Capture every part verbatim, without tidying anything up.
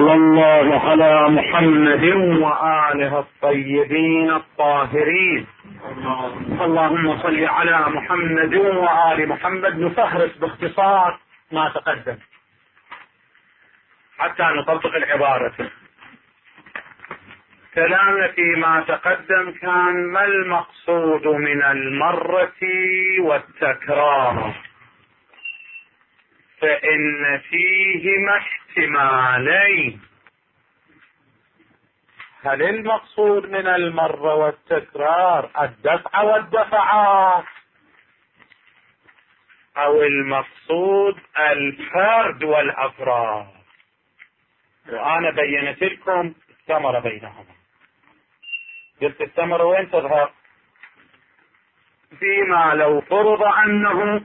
وصلى الله على محمد وآله الطيبين الطاهرين. اللهم صل على محمد وآل محمد. نفهرس باختصار ما تقدم حتى نطبق العبارة. كلامنا فيما تقدم كان ما المقصود من المرة والتكرار، فإن فيهما احتمالين. هل المقصود من المرة والتكرار الدفع والدفعات، أو المقصود الفرد والأفراد؟ وأنا بينت لكم الثمرة بينهما. قلت الثمرة وين تظهر؟ فيما لو فرض أنه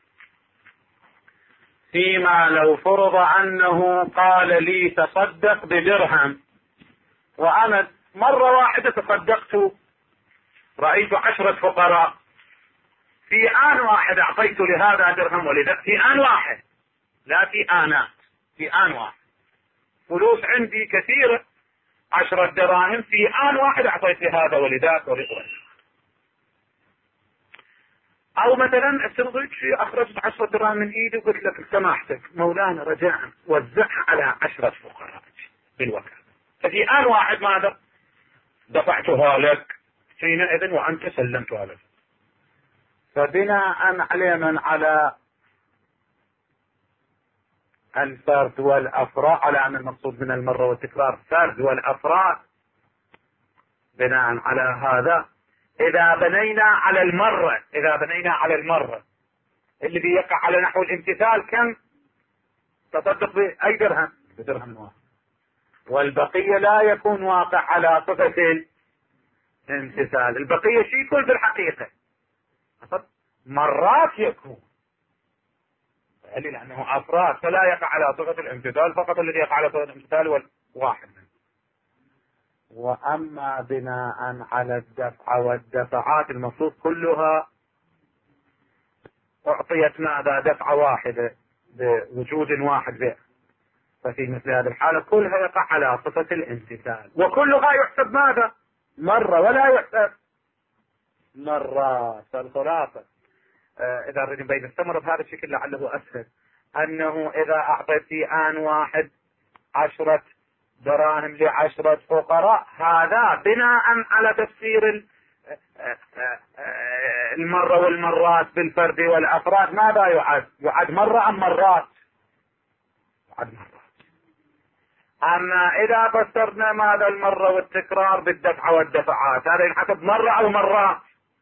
فيما لو فرض أنه قال لي تصدق بدرهم، وأنا مرة واحدة تصدقت، رأيت عشرة فقراء، في آن واحد أعطيت لهذا درهم ولذا، في آن واحد، لا في آنات، في آن واحد. فلوس عندي كثيرة، عشرة دراهم، في آن واحد أعطيت لهذا ولذاك ولذاك. أو مثلا افترض أخرجت عشرة دراهم من إيدي وقلت لك سماحتك مولانا رجاء وزعها على عشرة فقراء بالوكالة، ففي آن واحد ماذا؟ دفعتها لك حينئذ وأنت سلمتها لك. فبناء على من على الفرد والأفراد، على أن المقصود من المرة والتكرار فرد والأفراد، بناء على هذا إذا بنينا على المرة إذا بنينا على المرة اللي بيقع على نحو الامتثال، كم تصدق بأي درهم؟ بدرهم واحد، والبقية لا يكون واقع على صفة الامتثال. البقية شيء يكون في الحقيقة مرات يكون لأنه أفراد، فلا يقع على صفة الامتثال، فقط الذي يقع على صفة الامتثال والواحد منه. وأما بناء على الدفع والدفعات المفروض كلها أعطيت ماذا؟ دفعة واحدة بوجود واحد به، ففي مثل هذه الحالة كلها يقع على صفة الامتثال، وكلها يحسب ماذا؟ مرة، ولا يحسب مرات. فالخلاصة آه إذا أردنا بين الثمرة بهذا الشكل لعله أسهل، أنه إذا أعطيت في آن واحد عشرة دراهم لعشرة فقراء، هذا بناء على تفسير المرة والمرات بالفرد والأفراد ماذا يعد؟ يعد مرة أم مرات؟ يعد مرات. أما إذا فسرنا ماذا المرة والتكرار بالدفع والدفعات، هذا ينحسب مرة أو مرات؟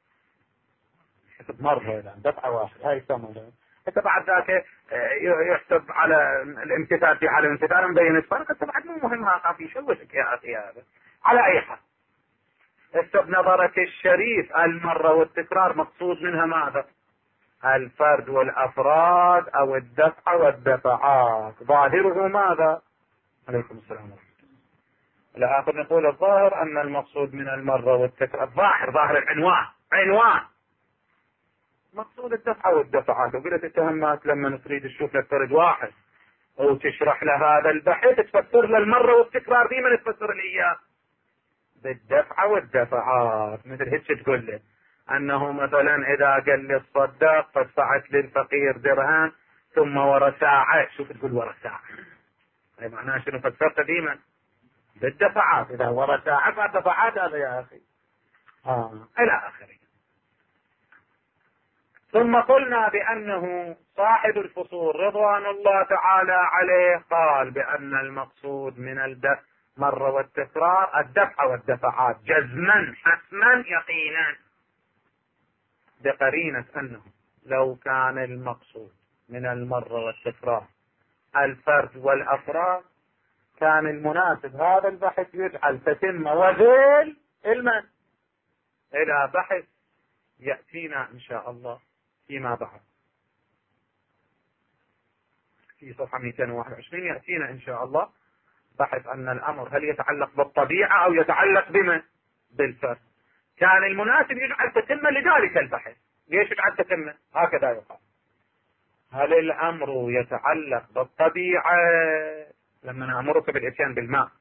يحسب مرة، إذا دفعة واحد هاي ثمرة. حتى بعد ذاك يحسب على الامتثال في حال الامتثال مبين الفرق. حتى بعد مو مهم هذا في شوشك يا أخي. هذا على أي حال حسب نظرك الشريف المرة والتكرار مقصود منها ماذا؟ الفرد والأفراد أو الدفع والدفعات. ظاهره ماذا؟ عليكم السلام ورحمة الله. لا آخر نقول الظاهر أن المقصود من المرة والتكرار، الظاهر ظاهر العنوان عنوان مقصود الدفع والدفعات. وقلت التهمات لما تريد تشوف لك فرد واحد وتشرح له هذا البحث تفسر له المرة والتكرار دي من تفسر لي إياه بالدفع والدفعات. مثل هيك تقول له أنه مثلا إذا قال لي الصداق فدفعت للفقير درهم ثم ورا ساعة، شوف تقول ورا ساعة، أي معناه شنو فسرت ديما بالدفعات. إذا ورا ساعة فدفعات هذا يا أخي آه. إلى آخره. ثم قلنا بأنه صاحب الفصول رضوان الله تعالى عليه قال بأن المقصود من الدفع مرة والتكرار الدفع والدفعات جزما حتما يقينا، بقرينة أنه لو كان المقصود من المرة والتكرار الفرد والأفراد كان المناسب هذا البحث يجعل تتمة وذيل المن إلى بحث يأتينا إن شاء الله فيما بعد في صفحة مئتين وواحد وعشرين. يأتينا إن شاء الله بحث أن الأمر هل يتعلق بالطبيعة أو يتعلق بما بالفرد. كان المناسب يجعل تتمة لذلك البحث. ليش يجعل تتمة؟ هكذا يقال. هل الأمر يتعلق بالطبيعة لما أنا أمرك بالإتيان بالماء،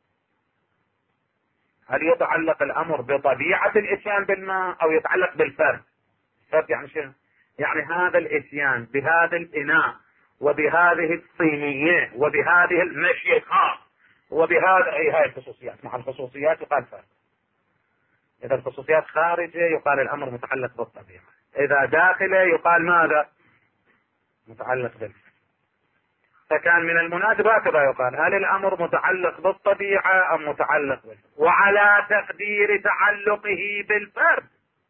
هل يتعلق الأمر بطبيعة الإتيان بالماء أو يتعلق بالفرد؟ فرد يعني شنو؟ يعني هذا الإتيان بهذا الإناء وبهذه الصينية وبهذه المشيخة وبهذا، أي هاي الخصوصيات، مع الخصوصيات يقال فرد. إذا الخصوصيات خارجة يقال الأمر متعلق بالطبيعة، إذا داخله يقال ماذا؟ متعلق بالفرد. فكان من المناسب هكذا يقال: هل الأمر متعلق بالطبيعة أم متعلق بالفرد؟ وعلى تقدير تعلقه بالفرد،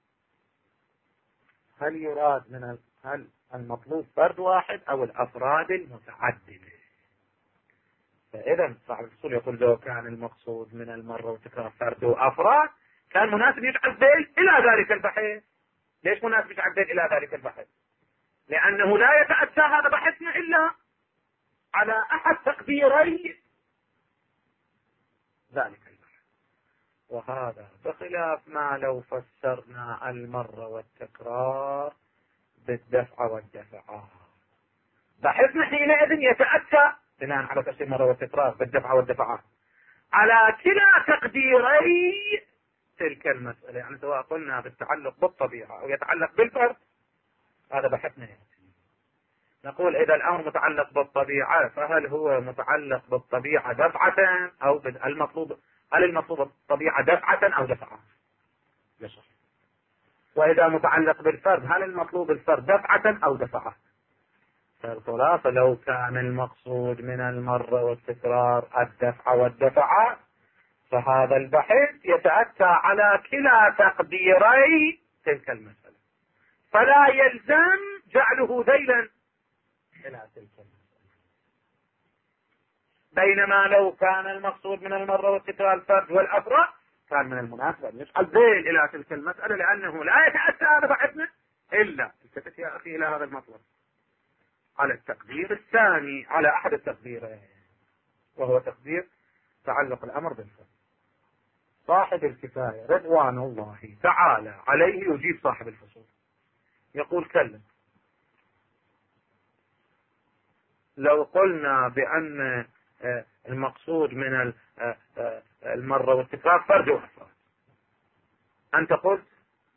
هل يراد من ال... هل المطلوب فرد واحد أو الأفراد المتعددة؟ فإذا صاحب الفصول يقول لو كان المقصود من المرة وتكرار فرد وأفراد كان مناسب يجعل ذيل إلى ذلك البحث. ليش مناسب يجعل ذيل إلى ذلك البحث؟ لأنه لا يتأتى هذا بحثنا إلا على أحد تقديري ذلك البحث، وهذا بخلاف ما لو فسرنا المرة والتكرار بالدفع والدفعات. بحثنا حينئذ يتأتى بناء على تفسير المرة والتكرار بالدفع والدفعات على كلا تقديري تلك المسألة، يعني سواء قلنا بالتعلق بالطبيعة أو يتعلق بالفرد، هذا بحثنا يعني. نقول إذا الأمر متعلق بالطبيعة فهل هو متعلق بالطبيعة دفعة أو المطلوب، هل المطلوب الطبيعة دفعة أو دفعة؟ يصح. وإذا متعلق بالفرد هل المطلوب الفرد دفعة أو دفعة؟ فالخلاصة لو كان المقصود من المرة والتكرار الدفع والدفعة فهذا البحث يتأتى على كلا تقديري تلك المسألة، فلا يلزم جعله ذيلا إلى تلك المسألة. بينما لو كان المقصود من المرة والتكرار الفرد والأفراد كان من المناسبة أن يجعل ذيل إلى تلك المسألة، لأنه لا يتأتى هذا بحثنا إلا، التفت يا أخي إلى هذا المطلب، على التقدير الثاني، على أحد التقديرين، وهو تقدير تعلق الأمر بالفرد. صاحب الكفاية رضوان الله تعالى عليه يجيب صاحب الفصول يقول: كلا، لو قلنا بأن المقصود من المرة والتكرار فرد وأفراد، أنت قلت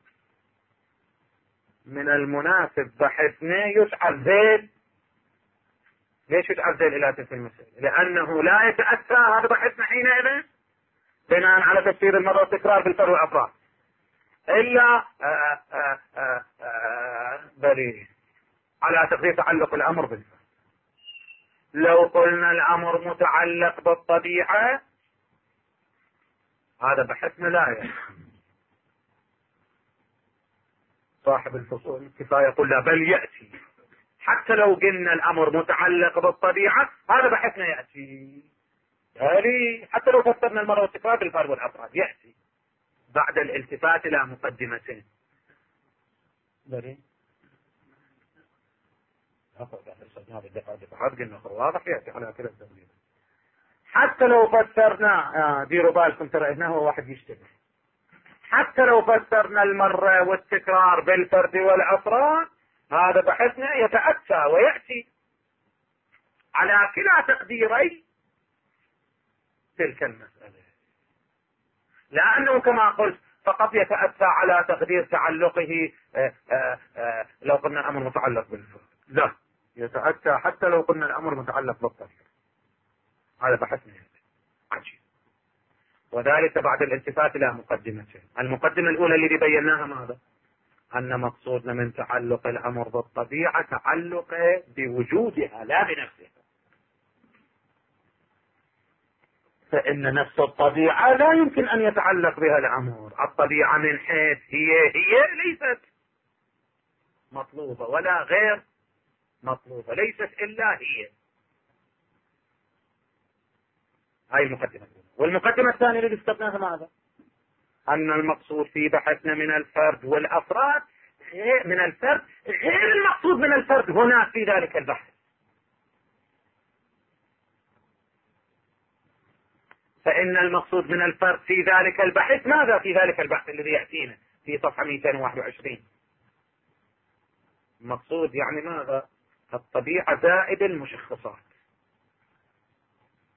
من المناسب بحثنا يجعل ذيل. ليش يجعل ذيل إلى تلك المسألة؟ لأنه لا يتأتى هذا بحثنا حينئذ بناء على تفسير المرة والتكرار بالفرد والأفراد إلا بل على تقدير تعلق الأمر بالفرد. لو قلنا الأمر متعلق بالطبيعة هذا بحثنا لا يعني. صاحب الفصول كفاية يقول لا بل يأتي، حتى لو قلنا الأمر متعلق بالطبيعة هذا بحثنا يأتي، يعني حتى لو فسرنا المرة والتكرار بالفرد والأفراد يأتي بعد الالتفات إلى مقدمتين. بري واضح يأتي على كلا التقدير. حتى لو فسرنا، ديروا بالكم ترى هنا هو واحد يشتبه، حتى لو فسرنا المرة والتكرار بالفرد والأفراد هذا بحثنا يتأتى ويأتي على كلا تقديري تلك المسألة، لأنه كما قلت فقط يتأتى على تقدير تعلقه آآ آآ لو قلنا الأمر متعلق بالفرد، لا يتأتى حتى لو قلنا الأمر متعلق بالطبيعة. هذا بحثنا عجيب، وذلك بعد الالتفات إلى مقدمتين. المقدمة الأولى اللي بيناها ماذا؟ أن مقصودنا من تعلق الأمر بالطبيعة تعلق بوجودها لا بنفسها، فإن نفس الطبيعة لا يمكن أن يتعلق بها الأمر. الطبيعة من حيث هي هي ليست مطلوبة ولا غير مطلوبة، ليست إلا هي. هاي المقدمة الأولى. والمقدمة الثانية اللي استثناها ماذا؟ أن المقصود في بحثنا من الفرد والأفراد غير من الفرد غير المقصود من الفرد هنا في ذلك البحث. فإن المقصود من الفرد في ذلك البحث ماذا؟ في ذلك البحث الذي يأتينا في صفحة مئتين وواحد وعشرين المقصود يعني ماذا؟ الطبيعة زائد المشخصات.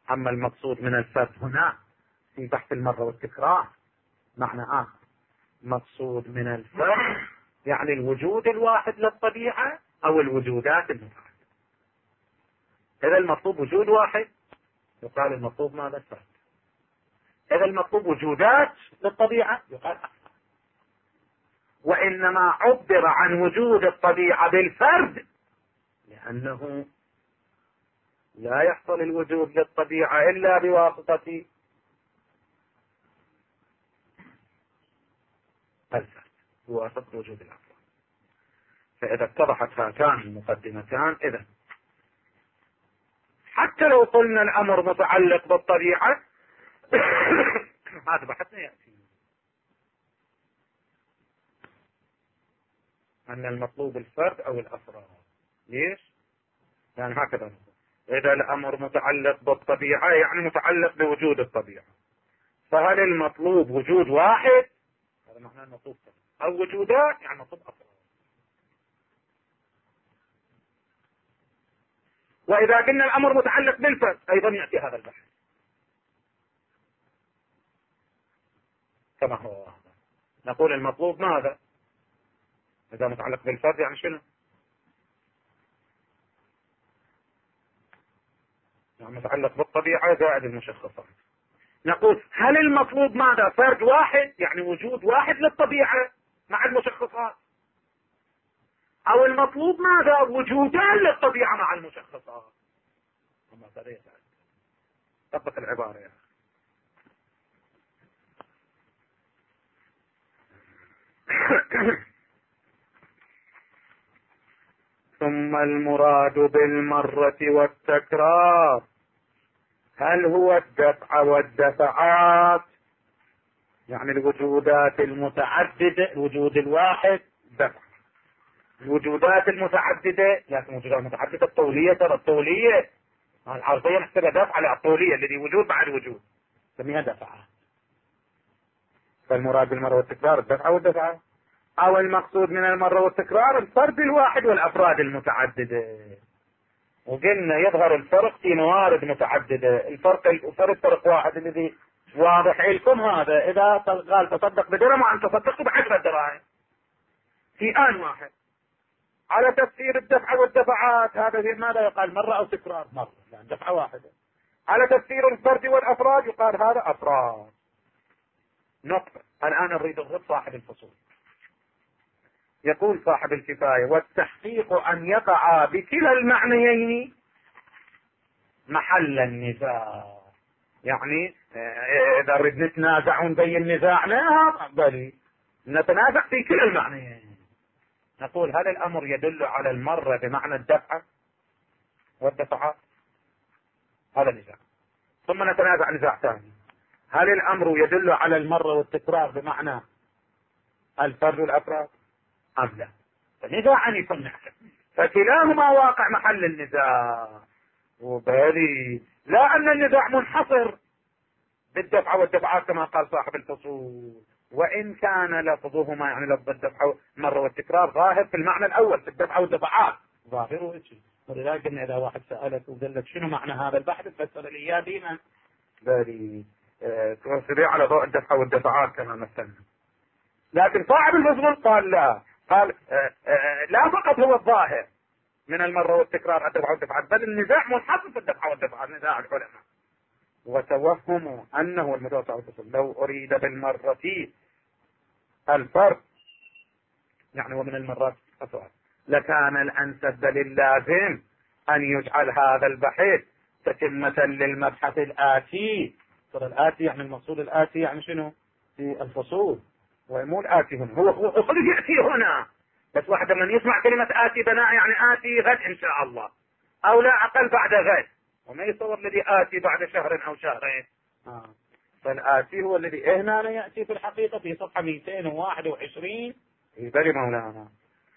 أما المقصود من الفرد هنا في بحث المرة والتكرار معنى آخر. مقصود من الفرد يعني الوجود الواحد للطبيعة أو الوجودات المتعددة. إذا المطلوب وجود واحد يقال المطلوب ماذا؟ الفرد. إذا المطلوب وجودات للطبيعة يقال أفراد. وإنما عبر عن وجود الطبيعة بالفرد لأنه لا يحصل الوجود للطبيعة إلا بواسطة الفرد، بواسطة وجود الأفراد. فإذا اتضحت هاتان المقدمتان إذا حتى لو قلنا الأمر متعلق بالطبيعة هذا بحثنا يأتي أن المطلوب الفرد أو الأفراد. ليش؟ يعني هكذا نقول إذا الأمر متعلق بالطبيعة يعني متعلق بوجود الطبيعة، فهل المطلوب وجود واحد؟ هذا معناه المطلوب فرد، أو وجودات يعني مطلوب أفراد. وإذا قلنا الأمر متعلق بالفرد أيضا يأتي هذا البحث كما هو واضح. نقول المطلوب ماذا؟ إذا متعلق بالفرد يعني شنو؟ يعني متعلق بالطبيعة زائد المشخصات. نقول هل المطلوب ماذا؟ فرد واحد يعني وجود واحد للطبيعة مع المشخصات، أو المطلوب ماذا؟ وجودان للطبيعة مع المشخصات. أما هذا طبق العبارة يا أخي. ثم المراد بالمرة والتكرار هل هو الدفع والدفعات، يعني الوجودات المتعددة، الوجود الواحد دفع، الوجودات المتعددة، لكن الوجودات المتعددة الطولية، ترى الطولية العرضية نحسبها دفع على الطولية الذي وجود بعد وجود سميها دفعات. فالمراد بالمرة والتكرار الدفع والدفعات، أو المقصود من المرة والتكرار الفرد الواحد والأفراد المتعددة. وقلنا يظهر الفرق في موارد متعددة. الفرق الفرق فرق واحد الذي واضح لكم هذا، إذا قال تصدق بدرهم وأن تصدق بعشرة دراهم في آن واحد. على تفسير الدفع والدفعات هذا ماذا يقال؟ مرة أو تكرار؟ مرة، يعني دفعة واحدة. على تفسير الفرد والأفراد يقال هذا أفراد. نقطة. الآن نريد الرد صاحب الفصول. يقول صاحب الكفاية والتحقيق أن يقع بكلا المعنيين محل النزاع. يعني إذا ردنا نتنازع ونبين نزاعنا بل نتنازع في كلا المعنيين. نقول هل الأمر يدل على المرة بمعنى الدفع والدفعات؟ هذا نزاع. ثم نتنازع نزاع ثاني، هل الأمر يدل على المرة والتكرار بمعنى الفرد والأفراد أم لا؟ فنزاعا يكون فكلاهما واقع محل النزاع. وبالي لا أن النزاع منحصر بالدفع والدفعات كما قال صاحب الفصول، وإن كان لفظهما يعني لفظ الدفع مرة والتكرار ظاهر في المعنى الأول في الدفع والدفعات ظاهره شيء. ولذلك إن إذا واحد سألك وقال لك شنو معنى هذا البحث تفسر لي إياه ديما بالي تفسر على ضوء الدفع والدفعات كما مثلنا. لكن صاحب الفصول قال لا، قال آآ آآ لا فقط هو الظاهر من المرة والتكرار الدفع والدفعات، بل النزاع منحصر في الدفع والدفعات نزاع العلماء. وتوهموا أنه المتوسع والتصل لو أريد بالمرة الفرق يعني ومن المرات أفراد لكان الأنسب للازم أن يجعل هذا البحث تتمة للمبحث الآتي. ترى الآتي يعني المقصود الآتي يعني شنو في الفصول، ومو الآتي هنا هو هو خلق يأتي هنا. بس واحد من يسمع كلمة آتي بناء يعني آتي غد إن شاء الله، أو لا أقل بعد غد، وما يصور الذي آتي بعد شهر أو شهرين. آه. فالآتي هو الذي هنا يأتي في الحقيقة في صفحة مئتين وواحد وعشرين في بل مولانا.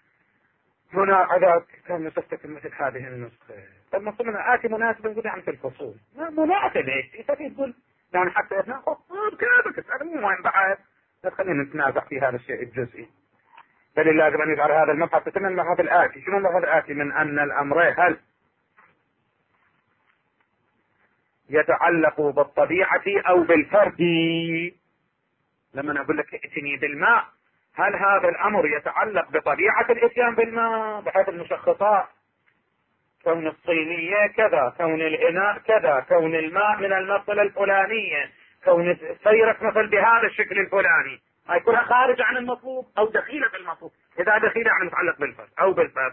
هنا أذاك كان نسختك مثل هذه النسخة. فالمفروض أن آتي مناسب نقول يعني في الفصول مناسب إيش تقول يعني حتى ناخذ كذا كذا مو مهم بعد لا خلينا نتنازع في هذا الشيء الجزئي. بل لازم أن يجعل هذا المبحث تتم المبحث الآتي. شنو المبحث الآتي؟ من أن الأمر هل يتعلق بالطبيعة أو بالفرد. لما أقول لك ائتني بالماء، هل هذا الأمر يتعلق بطبيعة الإتيان بالماء بحيث المشخصات، كون الصينية كذا، كون الإناء كذا، كون الماء من المصلة الفلانية، كون سيرك مثل بهذا الشكل الفلاني، هاي كلها خارج عن المطلوب أو دخيلة في المطلوب. إذا دخيلة يعني متعلق بالفرد أو بالفرد،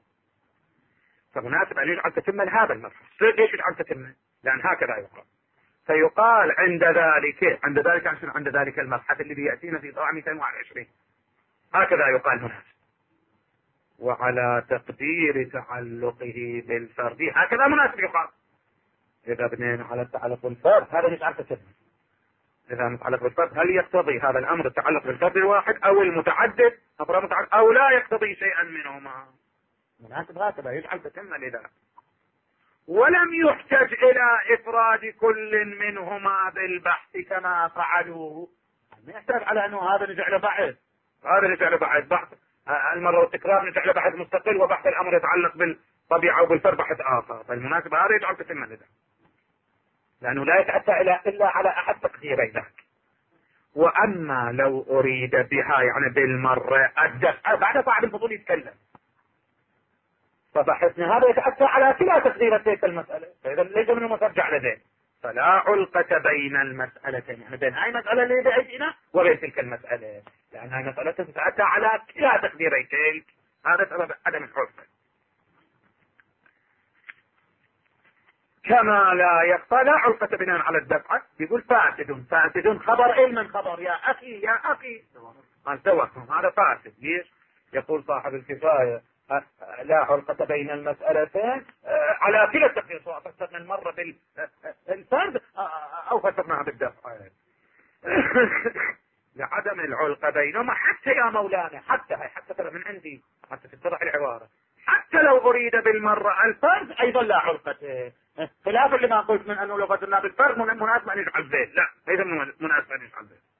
فمناسب أن يجعل تتم هذا المفهوم. ليش يجعل تتم؟ لأن هكذا يقال. فيقال عند ذلك، عند ذلك عشان عند ذلك المبحث الذي يأتينا في طبعا مئتين وواحد وعشرين، هكذا يقال مناسب. وعلى تقدير تعلقه بالفرد، هكذا مناسب يقال. إذا بنينا على التعلق بالفرد هذا مش عارف تتم. إذا متعلق بالفرد هل يقتضي هذا الأمر التعلق بالفرد الواحد أو المتعدد أو لا يقتضي شيئا منهما؟ مناسب هكذا يجعل تتم لذلك. ولم يحتج إلى إفراد كل منهما بالبحث كما فعلوه. ما يحتاج على أنه هذا نجعله بحث، هذا نجعله بحث، بحث المرة والتكرار نجعله بحث مستقل، وبحث الأمر يتعلق بالطبيعة وبالفرد بحث آخر. فالمناسب هذا يجعل تتم لذلك، لأنه لا يتأتى إلا على أحد تقديري ذاك. وأما لو أريد بها يعني بالمرة الدفع، بعد صاحب الفضول يتكلم، فبحثنا هذا يتأتى على كلا تقديرتين المسألة، فإذا ليس منه مرجع لذلك. فلا علقة بين المسألتين، يعني بين هاي مسألة اللي بأيدينا وبين تلك المسألة، لأن هاي مسألة تتأتى على كلا تقديرتين، هذا سبب عدم العلقة. كما لا يقطع لا علقة بناء على الدفعة. يقول فاسد، فاسد خبر ايه من خبر؟ يا أخي يا أخي، هذا فاسد. ليش؟ يقول صاحب الكفاية لا علقة بين المسألتين على كلا التقدير، سواء فسرنا المرة بالفرد أو فسرناها بالدفع، لعدم العلقة بينهما. حتى يا مولانا، حتى هي حتى ترى من عندي، حتى تتضح العبارة، حتى لو أريد بالمرة الفرد أيضا لا علقة، خلافا لما قلت من أنه لو فسرنا بالفرد مناسب أن يجعل ذيل، لا أيضا مناسب أن يجعل ذيل.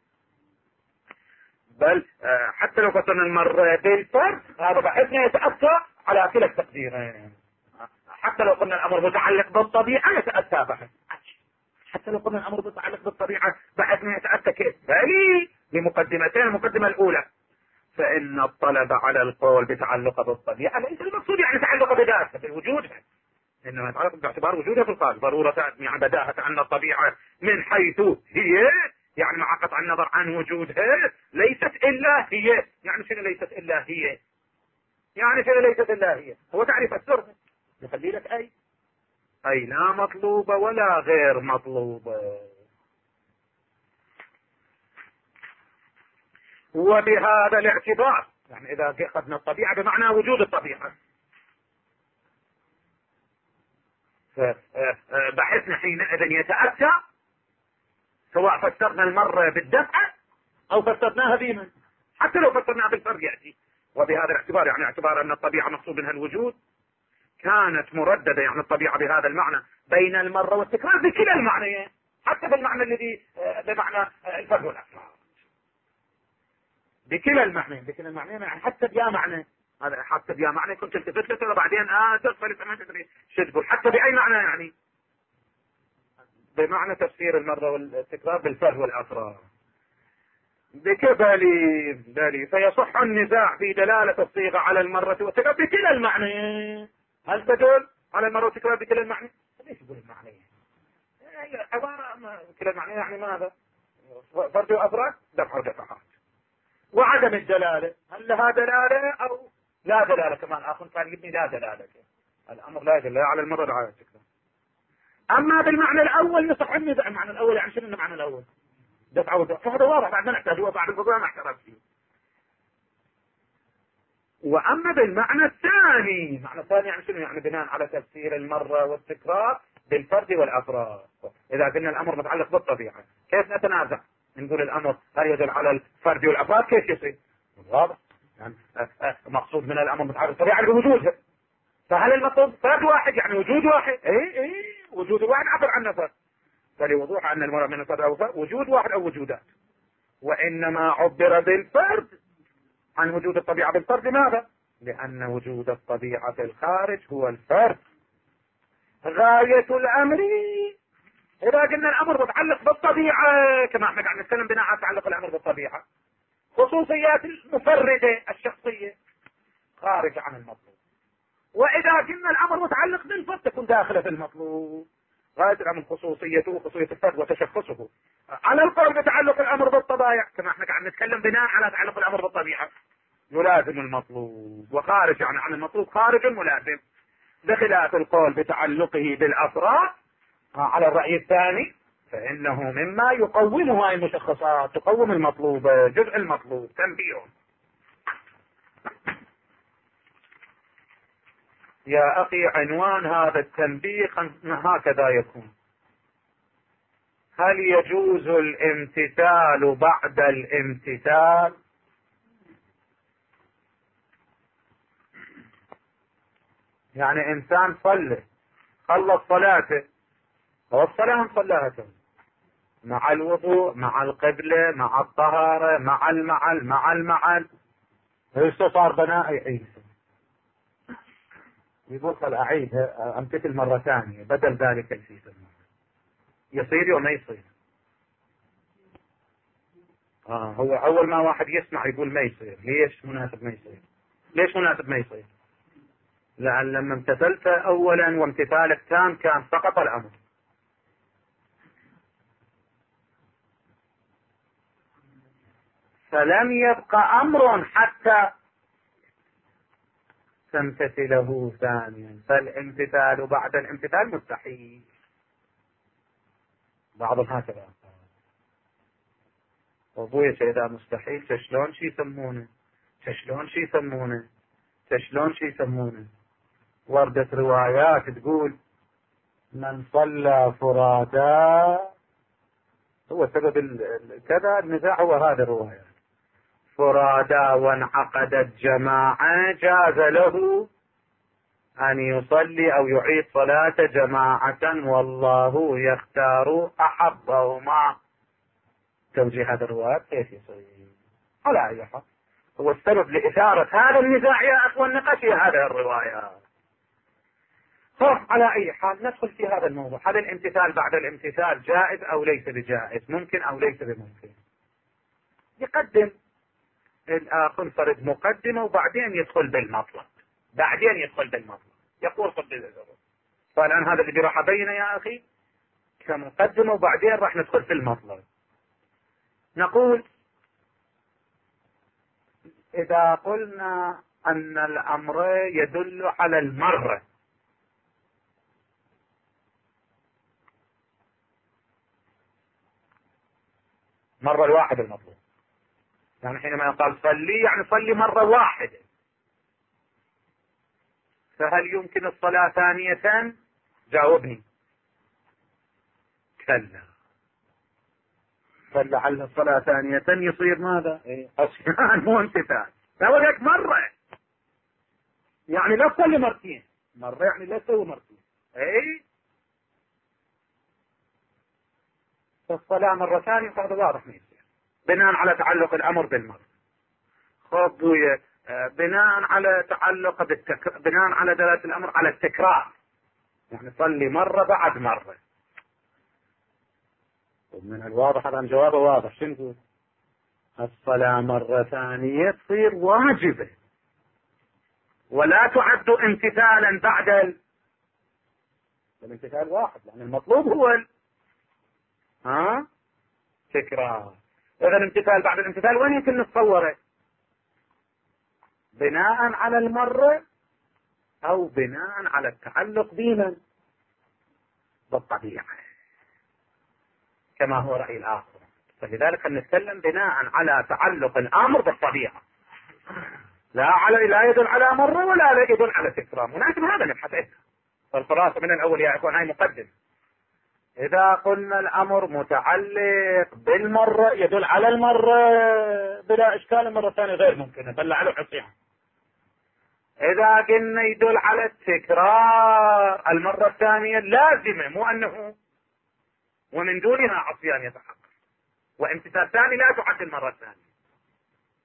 بل حتى لو فسرنا المرة بالفرد هذا بحثنا يتأتى على كلا التقديرين. حتى لو قلنا الأمر متعلق بالطبيعة يتأتى بحث، حتى لو قلنا الأمر متعلق بالطبيعة بحثنا يتأتى كيف؟ بلي بمقدمتين. المقدمة الأولى، فإن الطلب على القول بتعلق بالطبيعة ليس المقصود يعني تعلق بذاتها بالوجود، إنما يتعلق باعتبار وجودها في الخارج. ضرورة يعني بداهة أن الطبيعة من حيث هي، يعني مع قطع النظر عن وجودها، ليست إلا هي. يعني شنو ليست إلا هي؟ يعني شنو ليست إلا هي؟ هو تعريف السر، يخلي لك أي أي لا مطلوبة ولا غير مطلوبة. وبهذا الاعتبار، يعني إذا أخذنا الطبيعة بمعنى وجود الطبيعة، فبحثنا حينئذ يتأتى سواء فسرنا المرة بالدفع أو فسرناها بمن، حتى لو فسرناها بالفرد يأتي. وبهذا الاعتبار، يعني اعتبار أن الطبيعة مقصود منها الوجود، كانت مرددة يعني الطبيعة بهذا المعنى بين المرة والتكرار بكلا المعنيين، حتى بالمعنى الذي بمعنى الفرد والأفراد، بكلا المعنيين، بكلا المعنيين يعني حتى بيا معنى، هذا حتى بيا معنى كنت التفت له بعدين اه تغفل ما تدري شو تقول، حتى بأي معنى يعني بمعنى تفسير المرة والتكرار بالفرد والأفراد. بكبالي بالي فيصح النزاع في دلالة الصيغة على المرة والتكرار بكلا المعنى. هل تدل على المرة والتكرار بكلا المعنى؟ ليش يقول المعنى؟ عبارة كلا المعنى يعني ماذا؟ فرد وأفراد، دفع ودفعات. وعدم الدلالة، هل لها دلالة أو لا دلالة؟ كمان آخر كان يبني لا دلالة، الأمر لا يدل لا على المرة ولا على التكرار. أما بالمعنى الأول نصح النزاع. المعنى الأول يعني شنو المعنى الأول؟ دفع ودفع، فهذا واضح بعد ما نحتاج، هو بعد الفضاء ما احترف فيه. وأما بالمعنى الثاني، المعنى الثاني يعني شنو؟ يعني بناء على تفسير المرة والتكرار بالفرد والأفراد. إذا قلنا الأمر متعلق بالطبيعة كيف نتنازع؟ نقول الأمر هل يدل على الفرد والأفراد؟ كيف يصير؟ واضح يعني مقصود من الأمر متعلق بالطبيعة بوجودها، فهل المطلوب فرد واحد يعني وجود واحد؟ اي اي وجود واحد عبر عن نفر، فلوضوح أن المراد من الفرد أو فرد وجود واحد أو وجودات. وإنما عبر بالفرد عن وجود الطبيعة بالفرد. لماذا؟ لأن وجود الطبيعة في الخارج هو الفرد. غاية الأمر إذا قلنا الأمر متعلق بالطبيعة كما احنا قاعد نتكلم بناء على تعلق الأمر بالطبيعة، خصوصيات المفردة الشخصية خارجة عن المطلوب. وإذا قلنا الأمر متعلق بالفرد تكون داخلة في المطلوب. غاية الأمر خصوصيته وخصوصية الفرد وتشخصه. على القول بتعلق الأمر بالطبائع كما احنا قاعد نتكلم بناء على تعلق الأمر بالطبيعة يلازم المطلوب، وخارج يعني عن المطلوب خارج ملازم، بخلاف القول بتعلقه بالأفراد على الرأي الثاني فإنه مما يقوم هاي المشخصات، تقوم المطلوب، جزء المطلوب. تنبيه: يا أخي عنوان هذا التنبيه هكذا يكون: هل يجوز الامتثال بعد الامتثال؟ يعني إنسان صلى خلص صلاته، والصلاة صلاها مع الوضوء مع القبلة مع الطهارة مع المعل مع المعل، صار بناء يعيد، يقول خل أعيدها أمتثل مرة ثانية بدل ذلك الشيء، يصير وما يصير؟ آه هو أول ما واحد يسمع يقول ما يصير. ليش مناسب ما يصير؟ ليش مناسب ما يصير؟ لأن لما امتثلت أولا وامتثالك تام كان سقط الأمر. فلم يبقى أمر حتى تمتثله ثانيا، فالامتثال بعد الامتثال مستحيل. بعضهم هكذا. أبويا إذا مستحيل تشلون شي يسمونه، تشلون شي يسمونه، تشلون شي يسمونه. وردت روايات تقول من صلى فرادا، هو سبب كذا النزاع هو هذا الروايات، فرادا وانعقدت جماعة جاز له أن يصلي أو يعيد صلاة جماعة والله يختار أحبهما. توجيه هذا الروايات كيف يصير؟ على أي حال هو السبب لإثارة هذا النزاع يا أخوة النقاش هي هذه الروايات. طب على أي حال ندخل في هذا الموضوع: هل الامتثال بعد الامتثال جائز أو ليس بجائز، ممكن أو ليس بممكن؟ يقدم الآخر فرد مقدمة وبعدين يدخل بالمطلب، بعدين يدخل بالمطلب يقول صد الزرور. فالآن هذا اللي راح أبينه يا أخي كمقدمة وبعدين راح ندخل في المطلب. نقول إذا قلنا أن الأمر يدل على المرة، مرة الواحدة المطلوب، يعني حينما يقال صلي يعني صلي مرة واحدة، فهل يمكن الصلاة ثانية؟ جاوبني. كلا، فلعل الصلاة ثانية يصير ماذا؟ عصيان مو امتثال. فهو لك مرة يعني لا تصلي مرتين، مرة يعني لا تسوي مرتين. اي فالصلاة مرة ثانية هذا واضح ما يصير بناء على تعلق الأمر بالمرة. خب ويا بناء على تعلق بالتك... بناء على دلالة الأمر على التكرار، يعني صلي مرة بعد مرة. ومن الواضح هذا جوابه واضح، شنو نقول؟ الصلاة مرة ثانية تصير واجبة ولا تعد امتثالا بعد ال... الامتثال واحد، يعني المطلوب هو ال... ها تكرار. إذا الامتثال بعد الامتثال وين يمكن نتصوره؟ بناء على المرة أو بناء على التعلق بمن؟ بالطبيعة، كما هو رأي الآخر. فلذلك نتكلم بناء على تعلق الأمر بالطبيعة، لا على لا يدل على مرة ولا لا يدل على تكرار. مناسب هذا نبحث عنه. فالخلاصة من الأول يا إخوان هاي مقدم. إذا قلنا الأمر متعلق بالمرة يدل على المرة بلا إشكال، المرة الثانية غير ممكنة بل لعله عصيها. إذا قلنا يدل على التكرار المرة الثانية لازمة، مو أنه ومن دونها عصيان يتحقق، وامتثال ثاني لا تعد المرة الثانية.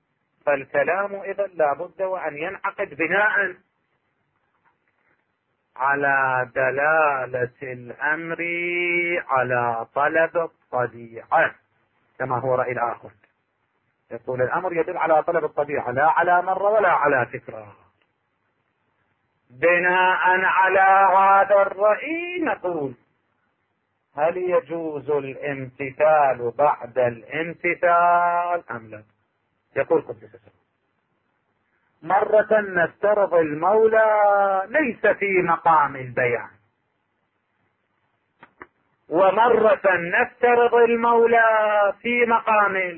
فالكلام إذا لابد وأن ينعقد بناء على دلالة الأمر على طلب الطبيعة كما هو رأي الآخر. يقول الأمر يدل على طلب الطبيعة لا على مرة ولا على تكرار. بناء على هذا الرأي نقول هل يجوز الامتثال بعد الامتثال أم لا؟ يقول قدس سره مرة نفترض المولى ليس في مقام البيان، ومرة نفترض المولى في مقام.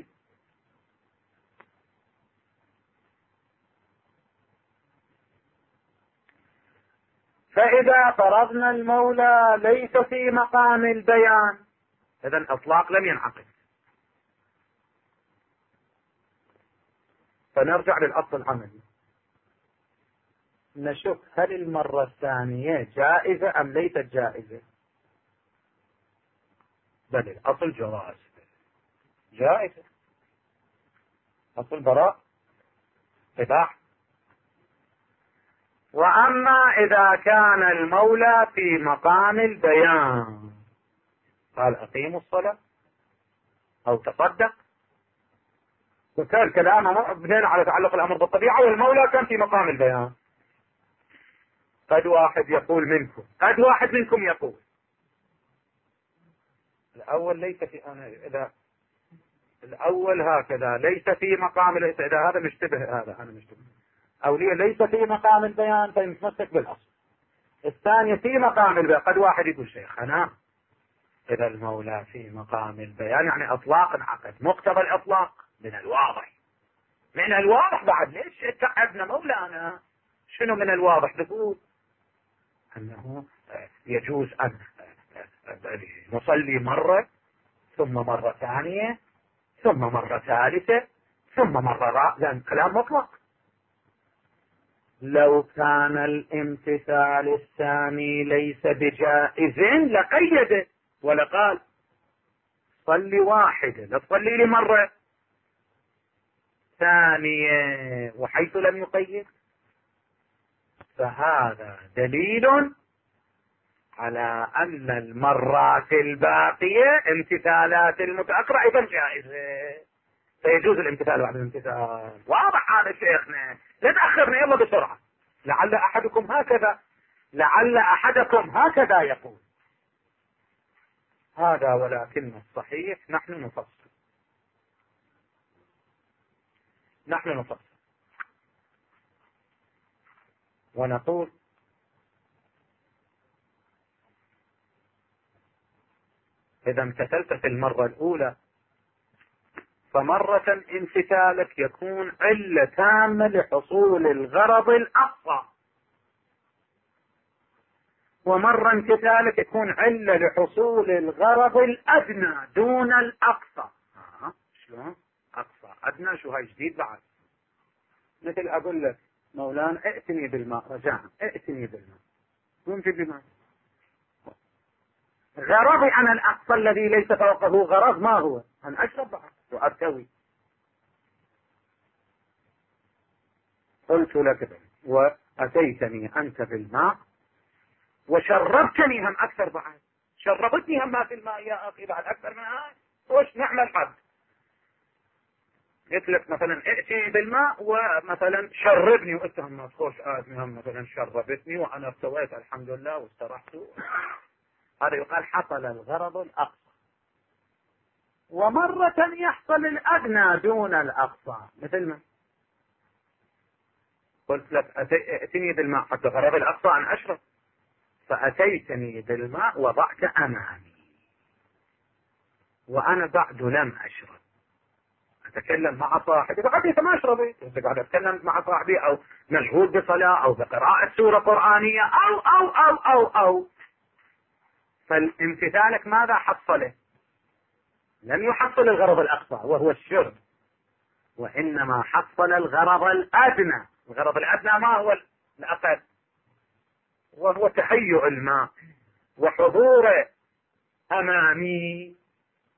فإذا فرضنا المولى ليس في مقام البيان إذن الإطلاق لم ينعقد. فنرجع للأصل العملي نشوف هل المرة الثانية جائزة أم ليست جائزة. بل الأصل جواز جائزة، أصل براء إباحة. وأما إذا كان المولى في مقام البيان قال أقيموا الصلاة أو تصدق، وكان كلامه مبني على تعلق الأمر بالطبيعة، والمولى كان في مقام البيان. قد واحد يقول منكم قد واحد منكم يقول الأول ليس في أنا إذا الأول هكذا ليس في مقام إذا هذا مشتبه هذا أنا مشتبه أو لي ليس في مقام البيان فيتمسك بالأصل. الثاني في مقام البيان. قد واحد يقول شيخنا إذا المولى في مقام البيان يعني أطلاق انعقد. مقتضى الإطلاق من الواضح من الواضح بعد ليش تعبنا مولانا؟ شنو من الواضح؟ تقول أنه يجوز أن نصلي مرة ثم مرة ثانية ثم مرة ثالثة ثم مرة رابعة، لأن كلام مطلق. لو كان الامتثال الثاني ليس بجائز لقيده ولقال صلي واحدة لا تصلي لي مرة ثانية، وحيث لم يقيد فهذا دليل على أن المرات الباقية امتثالات المتأخرة أيضا جائزة، فيجوز الامتثال بعد الامتثال. واضح هذا شيخنا، لا تأخرنا يلا بسرعة. لعل أحدكم هكذا لعل أحدكم هكذا يقول هذا، ولكن الصحيح نحن نفصل نحن نفصل ونقول إذا امتثلت في المرة الأولى فمرة امتثالك يكون علة تامة لحصول الغرض الأقصى، ومرة امتثالك يكون علة لحصول الغرض الأدنى دون الأقصى. آه. شلون؟ أقصى أدنى شو هاي جديد بعد؟ مثل أقول لك مولانا ائتني بالماء رجاء ائتني بالماء ممكن بالماء. غرضي أنا الأقصى الذي ليس فوقه غرض ما هو؟ أن أشرب بعد وأرتوي. قلت لك وأتيتني أنت بالماء وشربتني هم أكثر بعد، شربتني هم ما في الماء يا أخي بعد أكثر من هذا، وش نعمل حد؟ قلت لك مثلا ائتني بالماء ومثلا شربني وقلت هم ما تخوش آدمي هم مثلا شربتني وأنا ارتويت الحمد لله واسترحت، هذا يقال حصل الغرض الأقصى. ومرة يحصل الأدنى دون الأقصى، مثل ما قلت لك ائتني بالماء حتى غرض الأقصى أن أشرب، فأتيتني بالماء وضعت أمامي وأنا بعد لم أشرب، أتكلم مع صاحبي فقد ما أشربي، قاعد أتكلم مع صاحبي أو مشغول بصلاة أو بقراءة سورة قرآنية أو أو أو أو أو فالامتثالك ماذا حصله؟ لم يحصل الغرض الأقصى وهو الشرب، وإنما حصل الغرض الأدنى. الغرض الأدنى ما هو الأقل؟ وهو تهيؤ الماء وحضوره أمامي،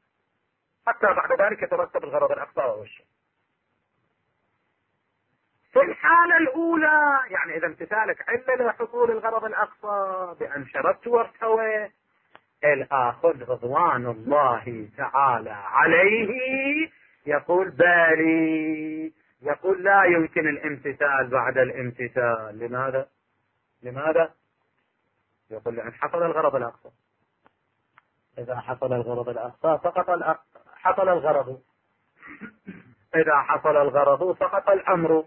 حتى بعد ذلك يترتب الغرض الأقصى وهو الشرب. في الحالة الأولى يعني إذا امتثالك علة لحصول الغرض الأقصى بأن شربت وارتويت، الآخر رضوان الله تعالى عليه يقول بالي، يقول لا يمكن الامتثال بعد الامتثال. لماذا؟ لماذا؟ يقول لأن حصل الغرض الأقصى. إذا حصل الغرض الأقصى سقط الأقصى، حصل الغرض، إذا حصل الغرض سقط الأمر،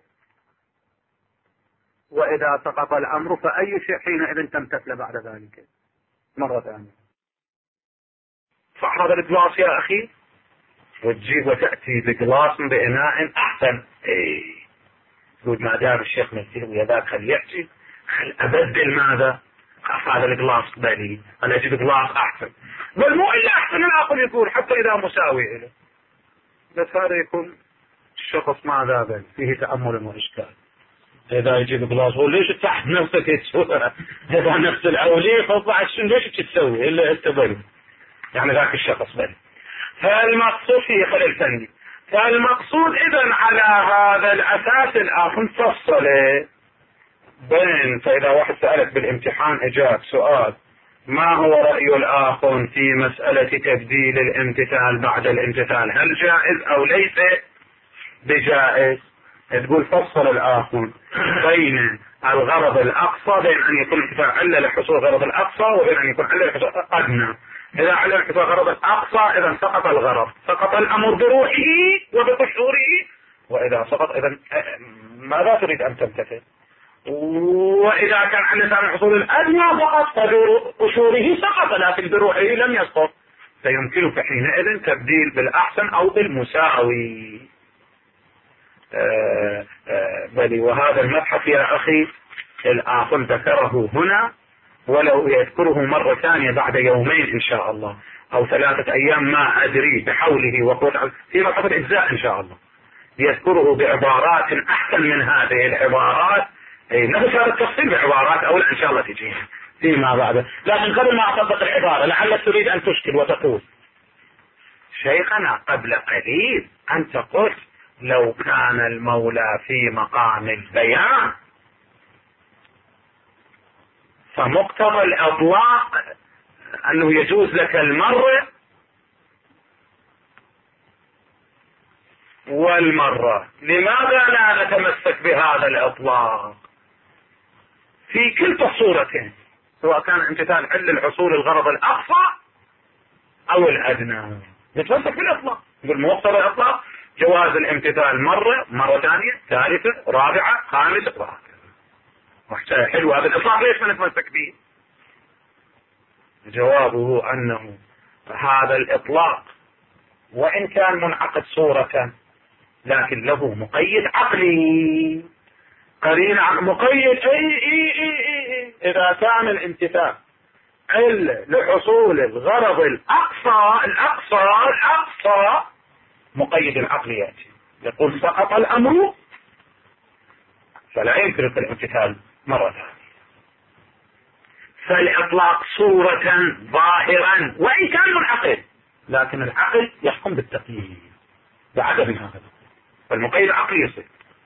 وإذا سقط الأمر فأي شيء حينئذ تمتثل بعد ذلك مرة ثانية. صح هذا الجلاس يا أخي؟ وتجيب وتأتي بجلاس بإناء أحسن. إيه تقول ما دام الشيخ مسيح ويا ذاك خل يحكي، خل أبدل ماذا؟ هذا الجلاس بالي أنا أجيب جلاس أحسن، بل مو إلا أحسن الآخر يكون حتى إذا مساوي له، بس هذا يكون الشخص ماذا بل فيه تأمل وإشكال. إذا يجيب جلاس هو ليش تحت نفسك تسوي إذا نفس الأولي فضع شنو ليش تسوي إلا أنت بل يعني ذاك الشخص بل. فالمقصود فيه خلل فني، فالمقصود إذا على هذا الأساس الآخر فصل بين. فإذا واحد سألك بالامتحان إجاب سؤال ما هو رأي الآخر في مسألة تبديل الامتثال بعد الامتثال، هل جائز أو ليس بجائز؟ تقول فصل الآخر بين الغرض الأقصى، بين أن يكون الامتثال علة لحصول الغرض الأقصى وبين أن يكون علة لحصول أدنى. إذا علة لحصول الغرض الأقصى إذا سقط الغرض، سقط الأمر بروحه وبقشوره، وإذا سقط إذا ماذا تريد أن تمتثل؟ وإذا كان علة من حصول الأدنى فقط فبقشوره سقط لكن بروحه لم يسقط، فيمكنك حينئذ تبديل بالأحسن أو بالمساوي. آه آه بل وهذا المبحث يا أخي الآخر ذكره هنا، ولو يذكره مرة ثانية بعد يومين إن شاء الله أو ثلاثة أيام ما أدري بحوله وقوته في مبحث الإجزاء إن شاء الله يذكره بعبارات أحسن من هذه العبارات. نفس هذا التفصيل بعبارات أولا إن شاء الله تجينا فيما بعد، لكن قبل ما أطبق العبارة لعلك تريد أن تشكل وتقول شيخنا قبل قليل أنت قلت لو كان المولى في مقام البيان فمقتضى الإطلاق أنه يجوز لك المرة والمرة، لماذا لا نتمسك بهذا الإطلاق في كلتا الصورتين سواء كان امتثال حل الحصول الغرض الأقصى أو الأدنى؟ نتمسك بالإطلاق، بالمقتضى الإطلاق جواز الامتثال مرة، مرة ثانية، ثالثة، رابعة، خامسة، وهكذا. حلو هذا الإطلاق ليش ما نتمسك به؟ جوابه أنه هذا الإطلاق وإن كان منعقد صورة لكن له مقيد عقلي، قرين مقيد أي أي أي أي إذا كان الامتثال علة لحصول الغرض الأقصى الأقصى الأقصى مقيد العقل يأتي يقول سقط الأمر فلا يمكن الامتثال مرة ثانية. فالإطلاق صورة ظاهرا وإن كان منعقد لكن العقل يحكم بالتقييد بعدم هذا، فالمقيد العقلي يصير.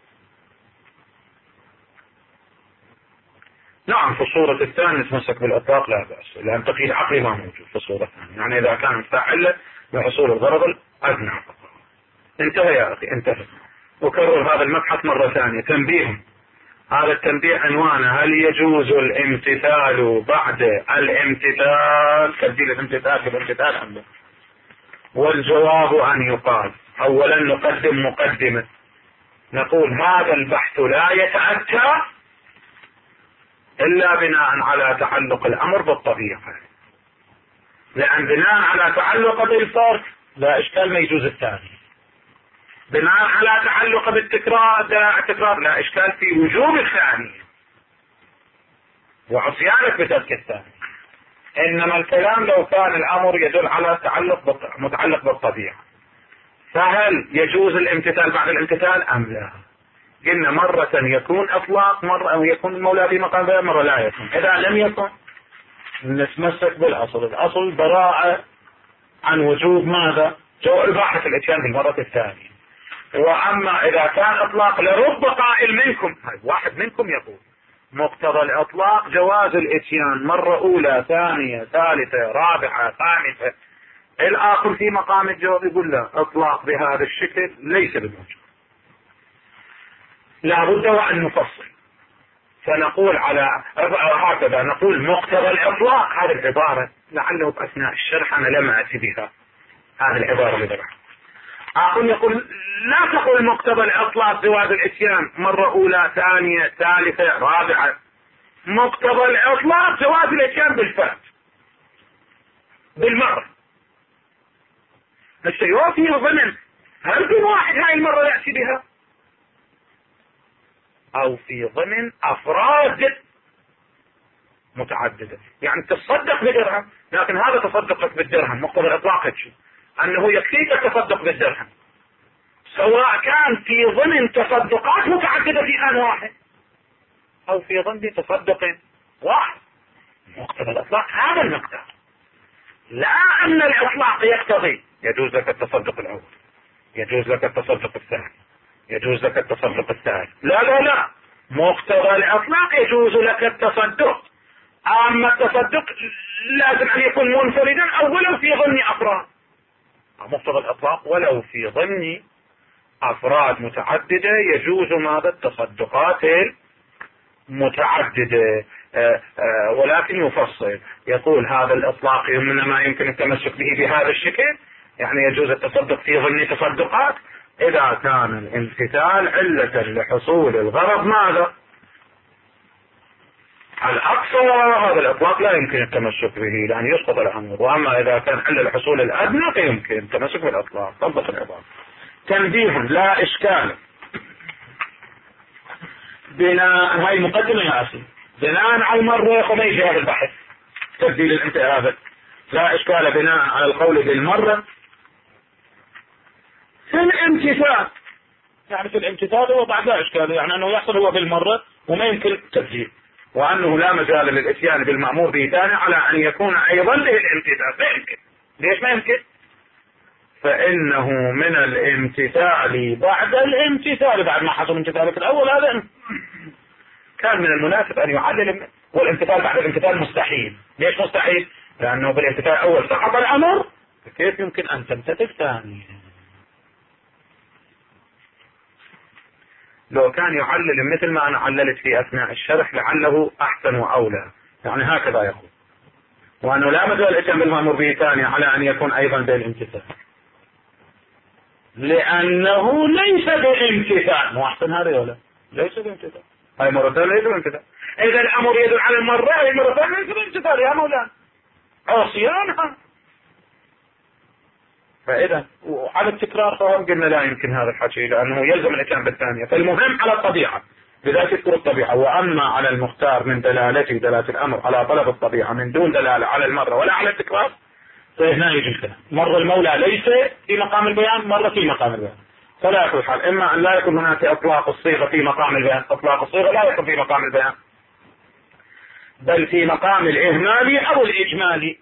نعم في الصورة الثانية نتمسك بالإطلاق لا بأس، لأن تقييد عقلي ما موجود في الصورة الثانية، يعني إذا كان مستعلة لحصول الغرض الأدنى. انتهى يا أخي انتهى. أكرر هذا المبحث مرة ثانية. تنبيه، هذا التنبيه عنوانه هل يجوز الامتثال بعد الامتثال، تبديل الامتثال بالامتثال أم لا؟ والجواب أن يقال أولا نقدم مقدمة نقول هذا البحث لا يتأتى إلا بناء على تعلق الأمر بالطبيعة، لأن بناء على تعلق بالفرق لا إشكال ما يجوز الثاني، بناء على تعلق بالتكرار لا تكرار لا إشكال في وجوب الثاني وعصيانك بترك الثاني. إنما الكلام لو كان الأمر يدل على تعلق متعلق بالطبيعة فهل يجوز الامتثال بعد الامتثال أم لا؟ قلنا مرة يكون إطلاق، مرة أو يكون المولى في مقام بيان، مرة لا يكون. إذا لم يكن نتمسك بالأصل، الأصل براءة عن وجوب ماذا؟ جو الباحث الاتيان بالمرة الثانية. واما اذا كان اطلاق لرب قائل منكم، واحد منكم يقول مقتضى الاطلاق جواز الاتيان مرة اولى ثانية ثالثة رابعة خامسة، الاخر في مقام الجواب يقول لا، اطلاق بهذا الشكل ليس بالموجود، لابد وان نفصل. فنقول على هكذا، نقول مقتضى الاطلاق، هذه العبارة لعله باثناء الشرح انا لم اتي بها هذه العبارة اللي ذكرها. اخر يقول لا تقول مقتضى الاطلاق جواز الاتيان مرة اولى ثانية ثالثة رابعة، مقتضى الاطلاق جواز الاتيان بالفعل بالمرة. الشيء فيه ضمن هل في واحد هاي المرة يأتي بها او في ضمن افراد متعددة، يعني تصدق بدرهم، لكن هذا تصدقك بالدرهم مقتضى الاطلاق شيء انه يكفيك التصدق بالدرهم، سواء كان في ضمن تصدقات متعددة في آن واحد او في ضمن تصدق واحد. مقتضى الاطلاق هذا المقدار، لا ان الاطلاق يقتضي يجوز لك التصدق الاول، يجوز لك التصدق الثاني، يجوز لك التصدق الثالث، لا لا لا، مقتضى الاطلاق يجوز لك التصدق، اما التصدق لازم ان يكون منفردا او ولو في ضمن افراد. مقتضى الاطلاق ولو في ضمن افراد متعددة يجوز ماذا؟ التصدقات متعددة. آآ آآ ولكن يفصل، يقول هذا الاطلاق انما يمكن التمسك به بهذا الشكل، يعني يجوز التصدق في ضمن تصدقات اذا كان الامتثال علة لحصول الغرض ماذا؟ الاقصى، هذا الاطلاق لا يمكن التمسك به لان يسقط الامر، واما اذا كان علة لحصول الادنى فيمكن التمسك بالاطلاق. طبق العبارة. تنبيه لا اشكال بناء، هاي مقدمة يا أخي، بناء على المرة خميس هذا البحث تبديل الانتهاء هذا، لا اشكال بناء على القول بالمرة في الامتثال، يعني في الامتثال هو بعد لا اشكال، يعني انه يحصل هو بالمرة وما يمكن تبديل، وانه لا مجال للاتيان بالمأمور به ثاني على ان يكون ايضا له الامتثال. لا يمكن. ليش ما يمكن؟ فانه من الامتثال بعد الامتثال، بعد ما حصل امتثالك الاول هذا كان من المناسب ان يعلل، والامتثال بعد الامتثال مستحيل. ليش مستحيل؟ لانه بالامتثال الاول سقط الامر، كيف يمكن ان تمتثل ثانيا؟ لو كان يعلل مثل ما انا عللت في اثناء الشرح لعله احسن واولى، يعني هكذا يقول، وانه لا مجال الاتيان بالمأمور به ثانيا على ان يكون ايضا بالامتثال، لانه ليس بالامتثال. مو احسن هذا ولا ليس بالامتثال؟ هاي مرتين ليس بالامتثال. اذا الامر يدل على المرة، هاي مرتين ليس بالامتثال يا مولانا، عصيانها. فاذا وعلى التكرار فهم قلنا لا يمكن هذا الحكي لانه يلزم الاتيان بالثانية. فالمهم على الطبيعة بذات تذكر الطبيعة، واما على المختار من دلالته دلالة الامر على طلب الطبيعة من دون دلالة على المرة ولا على التكرار، فهنا يجي الكلام. مرة المولى ليس في مقام البيان، مرة في مقام البيان، فلا يكون الحال اما ان لا يكون هناك اطلاق الصيغة في مقام البيان، اطلاق الصيغة لا يكون في مقام البيان بل في مقام الاهمال او الاجمال.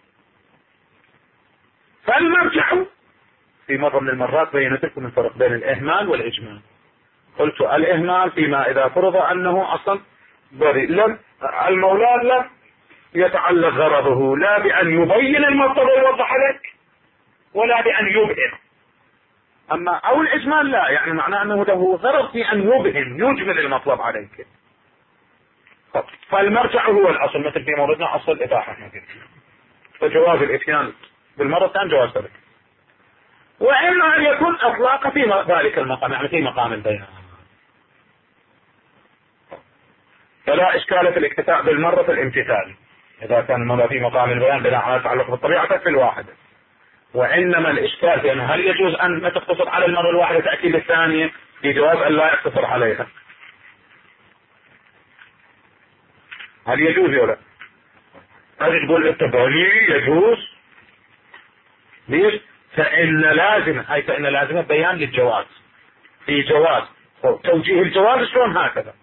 فالمرجع في مرة من المرات بينت لكم الفرق بين الاهمال والاجمال. قلت الاهمال فيما اذا فرض انه اصلا بريء، لم المولى لم يتعلق غرضه لا بان يبين المقتضى ويوضح لك ولا بان يبهم. اما او الاجمال لا، يعني معناه انه له غرض في ان يبهم يجمل المطلب عليك. فالمرجع هو الاصل، مثل في موردنا اصل الاباحه، فجواز الاتيان بالمرة الثانية جواز ذلك، واما ان يكون اطلاق في ذلك المقام، يعني في مقام البيان. فلا اشكال في الاكتفاء بالمرة في الامتثال اذا كان المرة في مقام البيان بناء على تعلق بالطبيعة تكفي الواحدة. وانما الاشكال في انه هل يجوز ان ما تقتصر على المرة الواحدة تأكيد الثانية؟ في جواب ان لا يقتصر عليها. هل يجوز ولا لا؟ هل تقول التبالي يجوز؟ ليش؟ فإن لازم، هاي فإن لازم بيان للجواز، في جواز توجيه الجواز شلون هكذا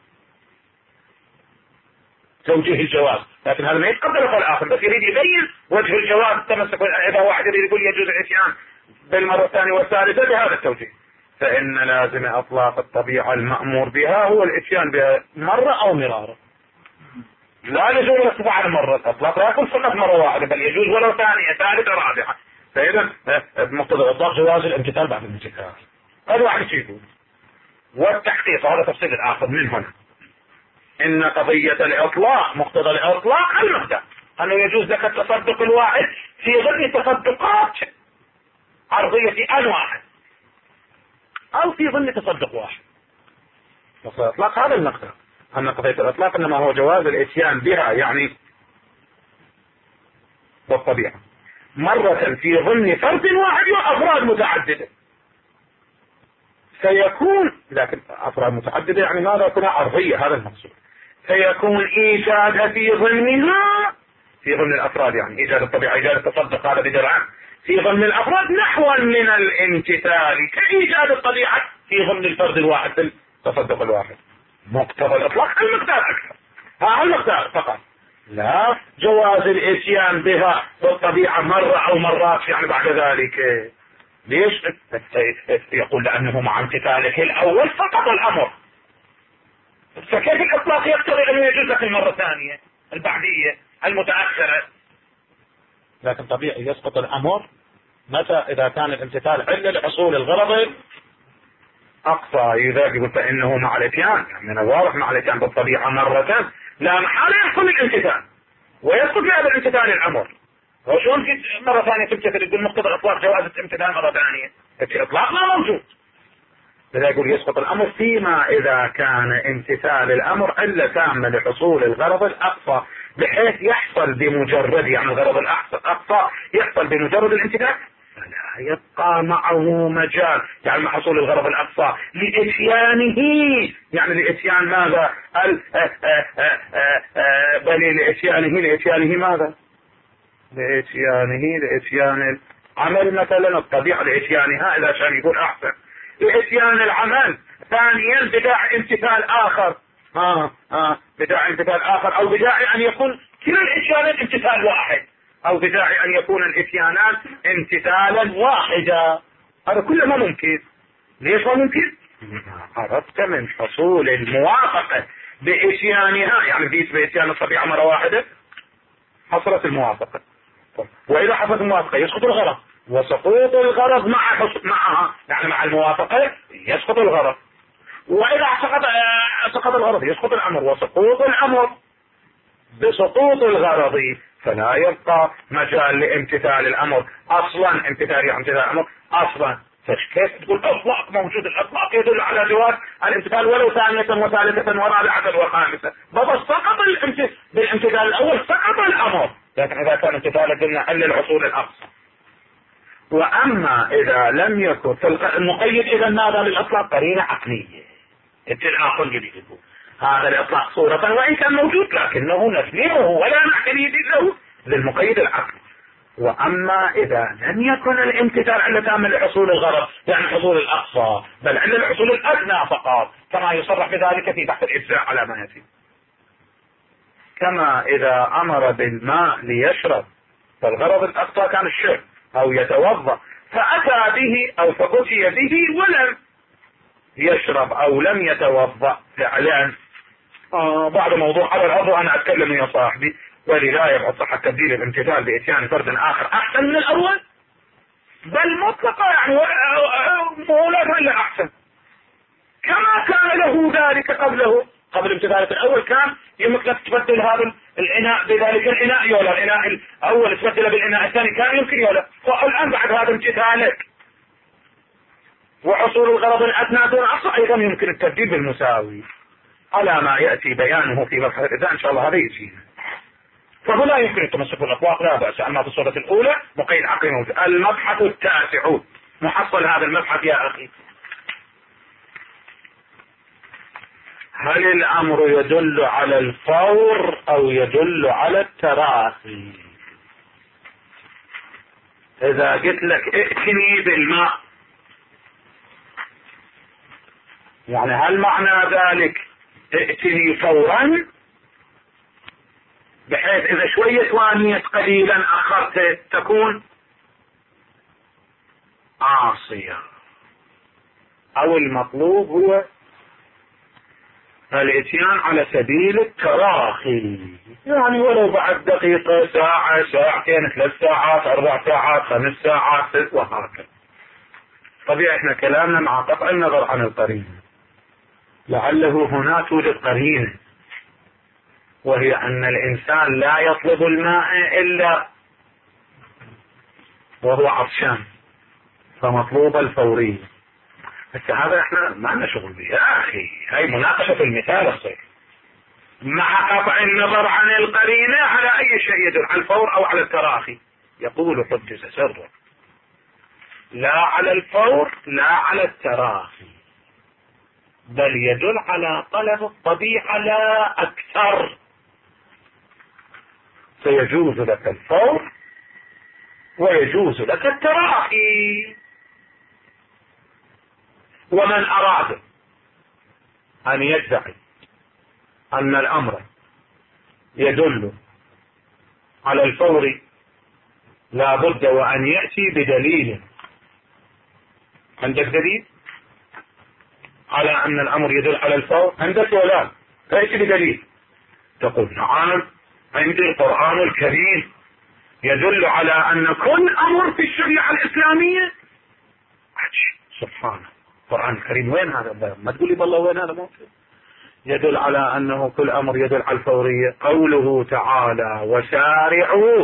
توجيه الجواز، لكن هذا ما يتقبل القول الآخر، بس يريد يبين وجه الجواز التمسك. إذا واحد يريد يقول يجوز الاتيان بالمرة الثانية والثالثة بهذا التوجيه، فإن لازم إطلاق الطبيعة المأمور بها هو الإتيان بها مرة أو مرارا. لا يجوز الاستفاء على مرة، الإطلاق لا يكون فقط مرة واحدة، بل يجوز ولو ثانية ثالثة رابعة. فإذا مقتضى الإطلاق جواز الامتثال بعد الامتثال. هذا واحد يقول. والتحقيق هذا تفصيل الآخر من هنا إن قضية الإطلاق مقتضى الإطلاق المقدار أنه يجوز لك التصدق الواحد في ضمن تصدقات عرضية آن واحد أو في ضمن تصدق واحد. الإطلاق هذا المقدار. أن قضية الإطلاق إنما هو جواز الإتيان بها يعني بالطبيعة مرة في ضمن فرد واحد وأفراد متعددة. سيكون لكن أفراد متعددة يعني ماذا يكون عرضية، هذا المقصود. سيكون إيجادها في ضمنها في ضمن الأفراد، يعني إيجاد الطبيعة إيجاد التصدق هذا بدل عام في ضمن الأفراد نحو من الامتثال كإيجاد الطبيعة في ضمن الفرد الواحد في التصدق الواحد. مقتضى الإطلاق المقدار أكثر، ها المقدار فقط، لا جواز الإتيان بها بالطبيعة مرة أو مرات يعني بعد ذلك. ليش؟ يقول لأنه مع امتثالك الأول فقط الأمر، فكيف الإطلاق يقتضي أنه يجوز لك المرة الثانية البعدية المتأخرة؟ لكن طبيعي يسقط الأمر متى؟ إذا كان الامتثال علة لحصول الغرض أقصى. إذا يقول فإنه مع الإتيان من الواضح مع الإتيان بالطبيعة مرة لا محالة يحصل الامتثال ويسقط بهذا الامتثال الأمر. وشون في مرة ثانية تمتثل يقول مقتضى الإطلاق جواز الامتثال مرة ثانية؟ الإطلاق ما موجود. لذا يقول يسقط الأمر فيما إذا كان امتثال الأمر إلا تامة لحصول الغرض الأقصى بحيث يحصل بمجرد يعني الغرض الأقصى يحصل بمجرد الامتثال فلا يبقى معه مجال يعني مع حصول الغرض الأقصى لإتيانه يعني لإتيان ماذا؟ بل لإتيانه لإتيانه ماذا؟ لإتيانه لإتيان العمل مثلا الطبيعة لإتيانها إذا كان يقول أحسن لإتيان العمل. ثانيا بداعي امتثال آخر آه آه بداعي امتثال آخر أو بداعي أن يكون كلا الإتيانات امتثال واحد أو بداعي أن يكون الإتيانات امتثالا واحدا. هذا كله ما ممكن. ليش ما ممكن؟ عرفت من حصول الموافقة بإتيانها يعني بيت بإتيان الطبيعة مرة واحدة حصلت الموافقة. وإذا حصلت الموافقة يسقط الغرض وسقوط الغرض مع معها يعني مع الموافقة يسقط الغرض. وإذا سقط سقط الغرض يسقط الأمر وسقوط الأمر بسقوط الغرض فلا يبقى مجال لامتثال الأمر أصلا. امتثال يعني امتثال الأمر أصلا. فكيف تقول اطلاق موجود؟ الاطلاق يدل على جواز الامتثال ولو ثانية وثالثة ورابعة وخامسة. بابا سقط بالامتثال الأول سقط الأمر. لكن إذا كان امتثال قلنا إلا العصول الأقصى. وأما إذا لم يكن المقيد إذا ماذا للإطلاق؟ قرينة عقلية. الآخر جديد هذا الإطلاق صورة وإن كان موجود لكنه نسلمه ولا نحتريد له للمقيد العقلي. وأما إذا لم يكن الامتثال على تام لحصول الغرض يعني حصول الأقصى بل على الحصول الأدنى فقط كما يصرح بذلك في بحث الإجزاء على ما يتم. كما إذا أمر بالماء ليشرب فالغرض الأقصى كان الشرب أو يتوضأ فأتى به أو فأتي به ولم يشرب أو لم يتوضأ فعلا آه بعد موضوع على الأرض أنا أتكلم يا صاحبي ولذا يبقى صحة تبديل الامتثال بإتيان فرد آخر أحسن من الأول بل مطلقة يعني ولا إلا أحسن كما كان له ذلك قبله. قبل امتثالك الأول كان يمكن تبدل هذا الإناء بذلك الإناء يولا الإناء الأول تبدله بالإناء الثاني كان يمكن يولا. والآن بعد هذا امتثالك وحصول الغرض الأدنى دون أقصى أيضا يمكن التبديل بالمساوي على ما يأتي بيانه في مبحث الإذا إن شاء الله هذا يجينا. فهنا يمكن التمسك بالأطلاق لا بأس. أما في الصورة الأولى مقيد عقلي موجود. المبحث التاسع محصل هذا المبحث يا أخي. هل الأمر يدل على الفور أو يدل على التراخي؟ إذا قلت لك ائتني بالماء يعني هل معنى ذلك ائتني فورا بحيث إذا شوية وانيت قليلا أخرت تكون عاصية أو المطلوب هو الاتيان على سبيل التراخي، يعني ولو بعد دقيقة، ساعة، ساعتين، ثلاث ساعات، أربع ساعات، خمس ساعات، ست، وهكذا. طبيعي احنا كلامنا مع قطع النظر عن القرينة، لعله هناك توجد قرينة، وهي أن الإنسان لا يطلب الماء إلا وهو عطشان، فمطلوب الفورية. بس هذا احنا ما لنا شغل به يا أخي، هاي مناقشة في المثال الصيف، مع قطع النظر عن القرينة على أي شيء يدل، على الفور أو على التراخي. يقول قدس سره: لا على الفور، لا على التراخي، بل يدل على طلب الطبيعة لا أكثر. فيجوز لك الفور ويجوز لك التراخي. ومن أراد أن يدعي أن الأمر يدل على الفور لا بد وأن يأتي بدليل. عندك دليل على أن الأمر يدل على الفور؟ عندك ولا فأتي بدليل. تقول: نعم، عندي القرآن الكريم يدل على أن كل أمر في الشريعة الإسلامية. سبحانه، القرآن الكريم وين هذا؟ ما تقول لي بالله وين هذا موجود. يدل على أنه كل أمر يدل على الفورية. قوله تعالى: وسارعوا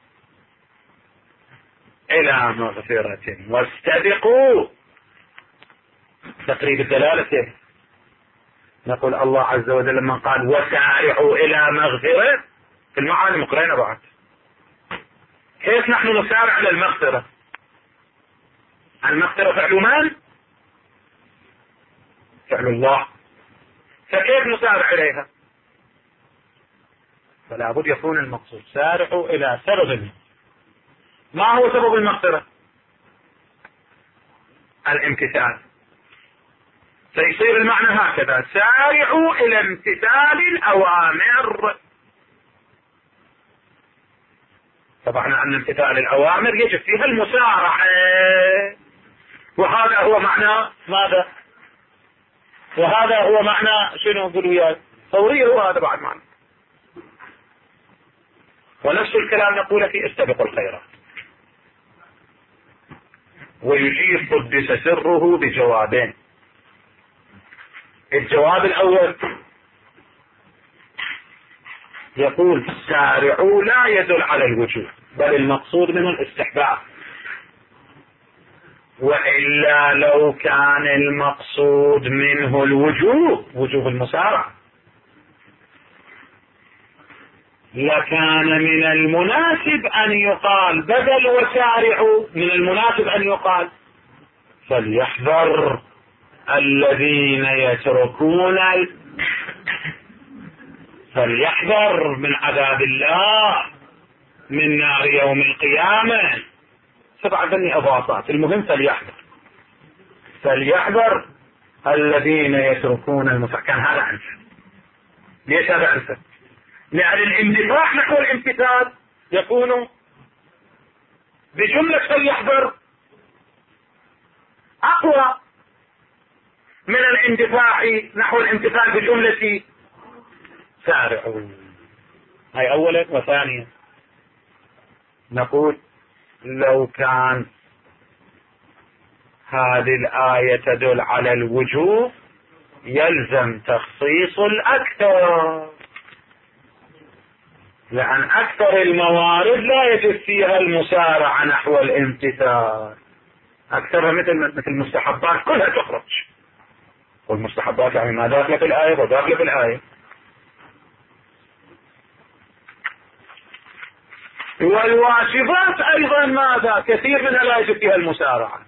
إلى مغفرة واستبقوا، تقريب الدلالة كيف؟ نقول الله عز وجل لما قال وسارعوا إلى مغفرة في المعاني مقرنة بعد، كيف نحن نسارع إلى المغفرة؟ المغفرة فعل من؟ فعل الله، فكيف نسارع إليها؟ فلا بد يكون المقصود سارعوا إلى سبب. ما هو سبب المغفرة؟ الامتثال. فيصير المعنى هكذا: سارعوا إلى امتثال الأوامر. طبعا أن امتثال الأوامر يجب فيها المسارعة، وهذا هو معنى ماذا؟ وهذا هو معنى شنو نقول وياي؟ فورية. هو هذا بعد معنى. ونفس الكلام نقول في استبقوا الخيرات. ويجيب قدس سره بجوابين. الجواب الأول يقول: سارعوا لا يدل على الوجوب، بل المقصود منه الاستحباب. وإلا لو كان المقصود منه الوجوب، وجوب المسارعة، لكان من المناسب أن يقال بدل وسارعوا، من المناسب أن يقال فليحذر الذين يتركون ال... فليحذر من عذاب الله، من نار يوم القيامة. سبع ذني أضافات، المهم فليحذر. فليحذر الذين يتركون المسارعة. كان هذا أنسب. ليش هذا أنسب؟ لأن الاندفاع نحو الامتثال يكون بجملة فليحذر أقوى من الاندفاع نحو الامتثال بجملة سارعوا. هاي أولا. وثانيا نقول: لو كان هذه الآية تدل على الوجوب يلزم تخصيص الأكثر، لأن أكثر الموارد لا يجب فيها المسارعة نحو الامتثال. أكثر مثل مثل المستحبات كلها تخرج، والمستحبات يعني ما داخله في الآية وداخله في الآية. والواجبات أيضا ماذا؟ كثير منها لا يجب فيها المسارعة.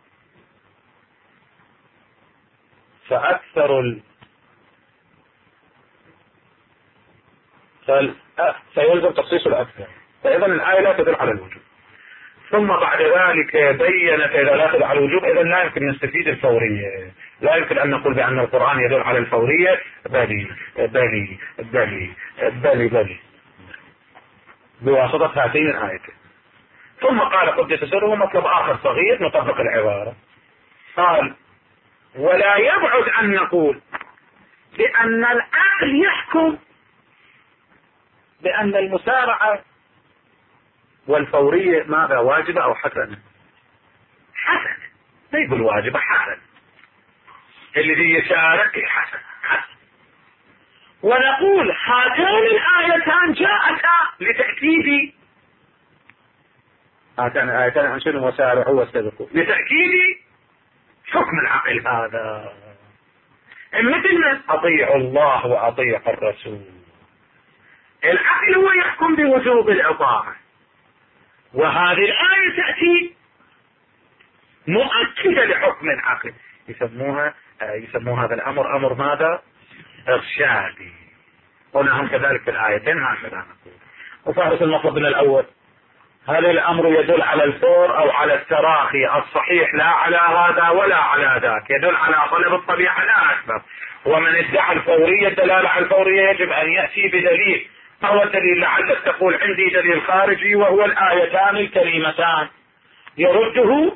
فأكثر ال... فال... فيلزم تخصيص الأكثر. فإذا الآية لا تدل على الوجوب. ثم بعد ذلك بين إذا لا تدل على الوجوب إذا لا يمكن نستفيد الفورية. لا يمكن أن نقول بأن القرآن يدل على الفورية. بلي بلي بلي بلي بلي بواسطة هاتين الآيتين. ثم قال قدس سره مطلب آخر صغير نطبق العبارة. قال: ولا يبعد أن نقول بأن العقل يحكم بأن المسارعة والفورية ماذا واجبة أو حسنة؟ حسنة، ما يقول واجبة، حسنة. الذي يشارك حسن حسن. ونقول هاتان الآيتان جاءتا لتأكيد هاتان الآيتان عن شنو؟ وسارعوا واستبقوا، لتأكيد حكم العقل هذا. مثل ما أطيعوا الله وأطيعوا الرسول، العقل هو يحكم بوجوب الإطاعة، وهذه الآية تأتي مؤكدة لحكم العقل. يسموها يسموها هذا الأمر أمر ماذا؟ إرشادي. ونحن كذلك في الآيتين هكذا نقول. وفارس المطلب من الأول، هل الأمر يدل على الفور أو على التراخي؟ الصحيح لا على هذا ولا على ذاك، يدل على طلب الطبيعة لا أكثر. ومن ادعى الفورية الدلالة على الفورية يجب أن يأتي بدليل، أو دليل لعلك تقول عندي دليل خارجي وهو الآيتان الكريمتان يرده.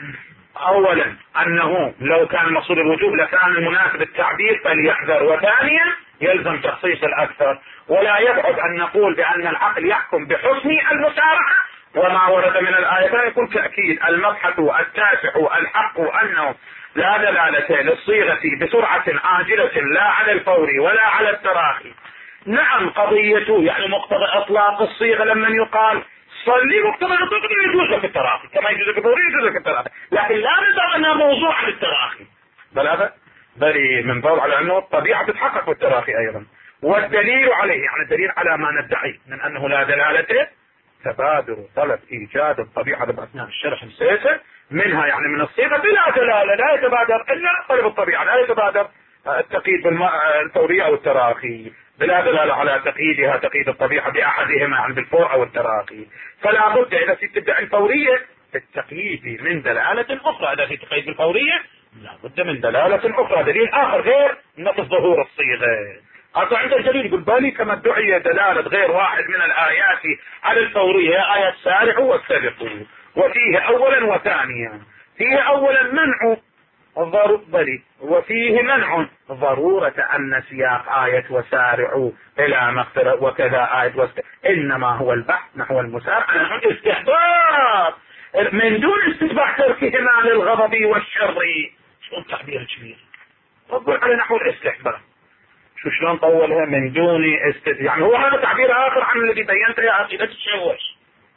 أولا أنه لو كان مقصود الوجوب لكان المناسب التعبير فليحذر، وثانيا يلزم تخصيص الأكثر. ولا يبعد أن نقول بأن العقل يحكم بحسن المسارعة، وما ورد من الآيتين يكون تأكيد. المبحث التاسع الحق أنه لا دلالة للصيغة بسرعة عاجلة لا على الفور ولا على التراخي. نعم قضيته يعني مقتضى إطلاق الصيغة لما يقال صلي مقتضى إطلاق يجوز في التراخي كما يجوز في الفور يجوز في التراخي، لكن لا نظر أنها موضوع للتراخي، بل هذا بل من باب على أنه الطبيعة تتحقق في التراخي أيضا. والدليل عليه يعني الدليل على ما ندعي من أنه لا دلالة تبادر طلب إيجاد الطبيعة بأثناء الشرح السياسة، منها يعني من الصيغة بلا دلالة، لا يتبادر إلا طلب الطبيعة، لا يتبادر التقييد بالفورية أو التراخي، بلا دلالة على تقييدها تقييد الطبيعة بأحدهما عن بالفور أو التراخي. فلا بد إذا في تدعي الفورية التقييد من دلالة أخرى، إذا في تقييد بالفورية لا بد من دلالة أخرى، دليل آخر غير نقص ظهور الصيغة. أصلا عند الدليل يقول بالي كما ادعي دلالة غير واحد من الآيات على الفورية آيات سارعوا واستبقوا، وفيه أولا وثانيا، فيه أولا منع الضرورة، وفيه منع ضرورة أن سياق آية وسارعوا إلى مغفرة وكذا آية واستبقوا إنما هو البحث نحو المسارعة نحو الاستحباب من دون استتباع تركهما للغضب والشر. شلون تعبير كبير تقول على نحو الاستحباب، شو شلون طولها من دون استت يعني هو هذا تعبير آخر عن الذي بينته يا أخي لا تتشوش.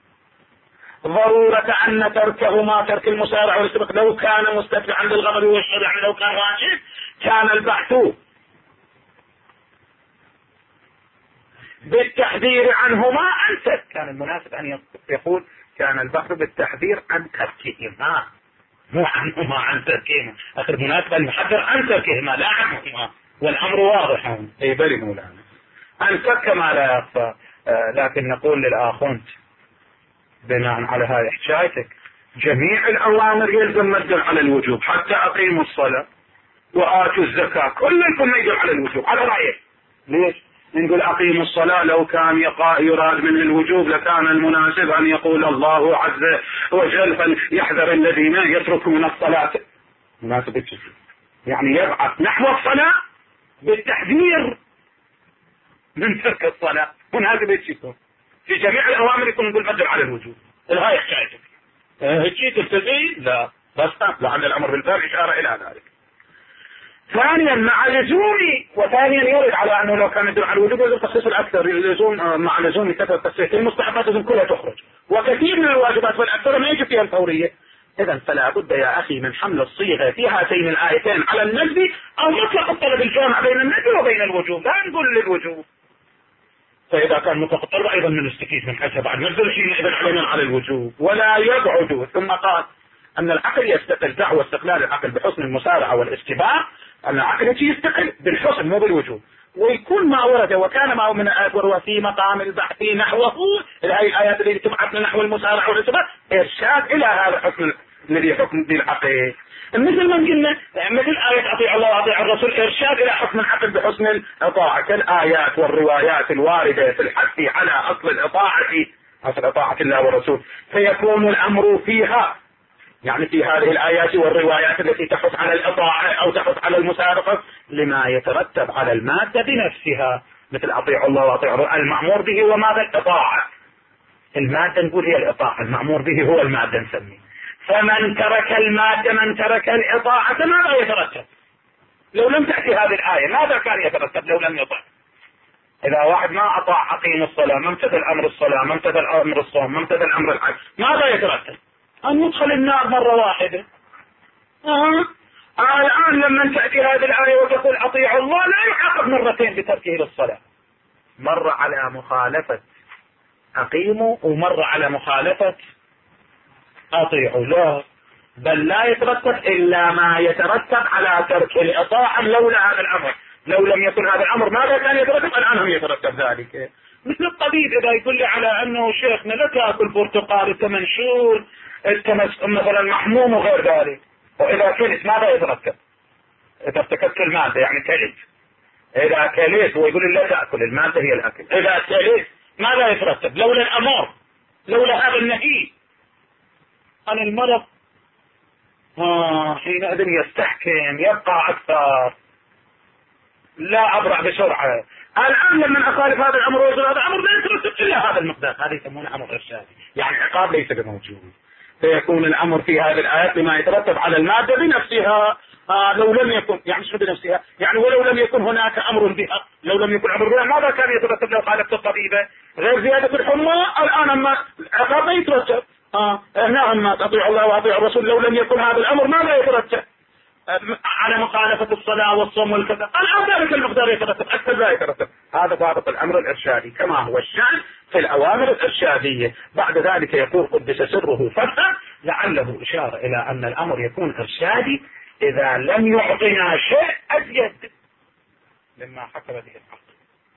ضرورة أن تركهما ترك المسارعة والاستباق لو كان مستتبعا للغضب والشر، يعني لو كان واجب كان البحث بالتحذير عنهما عن ترك، كان المناسب أن يقول كان البحث بالتحذير عن تركهما مو عنهما عن تركهما، أخر مناسب أن يحذر عن تركهما لا عنهما، والأمر واضح. أي بلي مولانا أن ترك ما لا يخفى. آه لكن نقول للآخوند بناء على هذه حكايتك جميع الأوامر يلزم مدل على الوجوب، حتى أقيموا الصلاة وآتوا الزكاة كلكم ما يدل على الوجوب على رأيك. ليش؟ نقول أقيموا الصلاة لو كان يراد من الوجوب لكان المناسب أن يقول الله عز وجل فليحذر الذين يتركون الصلاة، مناسب الشيء يعني يبعث نحو الصلاة بالتحذير من ترك الصلاة، مناسب الشيء في جميع الأوامر يكون نقول مدل على الوجوب. الهاي حكايتك هيك تلتزم لا بس لعل الأمر بالباب إشارة إلى ذلك. ثانيا مع لزومي، وثانيا يرد على أنه لو كان يدل على الوجوب يجب تخصيص الأكثر، لزوم مع لزوم كثرة التخصيص المستحبات لازم كلها تخرج، وكثير من الواجبات والأكثر ما يجب فيها الفورية. إذا فلا بد يا أخي من حمل الصيغة في هاتين الآيتين على النجد أو مطلق الطلب الجامع بين النجد وبين الوجوب، لا نقول للوجوب. فإذا كان مطلق الطلب أيضا من استكيس من حيث بعد نزل شيء إذا علينا على الوجوب. ولا يبعد ثم قال أن العقل يستقل دعوة استقلال العقل بحسن المسارعة والاتباع، أن العقل يستقل بالحسن مو بالوجوب، ويكون ما ورد وكان ما هو من الآيات وفي مقام البحث نحوه هذه الآيات التي تبعثنا نحو المسارعة والاتباع إرشاد إلى هذا الحكم الذي حكم بالعقل، مثل ما قلنا مثل آية أطيع الله وأطيع الرسول إرشاد إلى حكم العقل بحسن الإطاعة، الآيات والروايات الواردة في الحث على أصل الإطاعة أصل إطاعة الله والرسول، فيكون الأمر فيها يعني في هذه الآيات والروايات التي تحث على الإطاعة أو تحث على المسابقة لما يترتب على المادة بنفسها، مثل أطيعوا الله وأطيعوا المأمور به وماذا الإطاعة. المادة نقول هي الإطاعة، المأمور به هو المادة نسميه. فمن ترك المادة من ترك الإطاعة ماذا يترتب؟ لو لم تأتي هذه الآية ماذا كان يترتب لو لم يطع؟ إذا واحد ما أطاع أقيم الصلاة، ما امتثل أمر الصلاة، ما امتثل أمر الصوم، ما امتثل أمر الحج، ماذا يترتب؟ أن يدخل النار مرة واحدة. آه. آه الآن لما تأتي هذه الآية وتقول أطيعوا الله لا يعاقب مرتين بتركه للصلاة، مرة على مخالفة أقيموا ومرة على مخالفة أطيعوا، لا بل لا يترتب إلا ما يترتب على ترك الإطاعة لولا هذا الأمر. لو لم يكن هذا الأمر ماذا كان يترتب؟ الآن هم يترتب ذلك. مثل الطبيب إذا يقول لي على أنه شيخنا لا تأكل برتقال أنت منشور أنت مثلا محموم وغير ذلك، وإذا كلت ماذا يترتب؟ إذا ارتكبت المادة يعني كلت، إذا كلت ويقول لي لا تأكل، المادة هي الأكل، إذا كلت ماذا يترتب؟ لولا الأمر لولا هذا النهي عن المرض آه حينئذ يستحكم يبقى أكثر، لا أبرع بسرعة. الآن لما أخالف هذا الأمر ويقول هذا الأمر لا يترتب إلا هذا المقدار، هذا يسمونه أمر إرشادي، يعني عقاب ليس بموجود. فيكون الأمر في هذه الآيات لما يترتب على المادة بنفسها. آه لو لم يكن يعني شو بنفسها يعني ولو لم يكن هناك أمر بها، لو لم يكن أمر بها ماذا كان يترتب لو خالفت الطبيبة؟ غير زيادة الحمى. الآن أما عقاب لا يترتب. آه هنا أما تطيع الله وأطيع الرسول لو لم يكن هذا الأمر ماذا يترتب؟ على مخالفة الصلاة والصوم والكذا، الآن ذلك المقدار يترتب أكثر لا يترتب. هذا ضابط الأمر الإرشادي كما هو الشأن في الأوامر الإرشادية. بعد ذلك يقول قدس سره فتحا لعله إشارة إلى أن الأمر يكون إرشادي إذا لم يعطينا شيء أزيد مما حكم به العقل.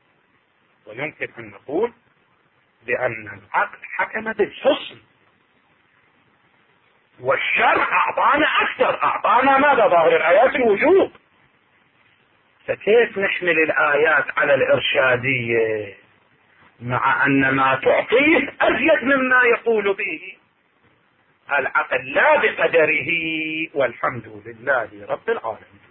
ويمكن أن نقول بأن العقل حكم بالحسن والشرع أعطانا أكثر، أعطانا ماذا؟ ظاهر الآيات الوجوب. فكيف نحمل الآيات على الإرشادية مع أن ما تعطيه أزيد مما يقول به العقل؟ لا بقدره، والحمد لله رب العالمين.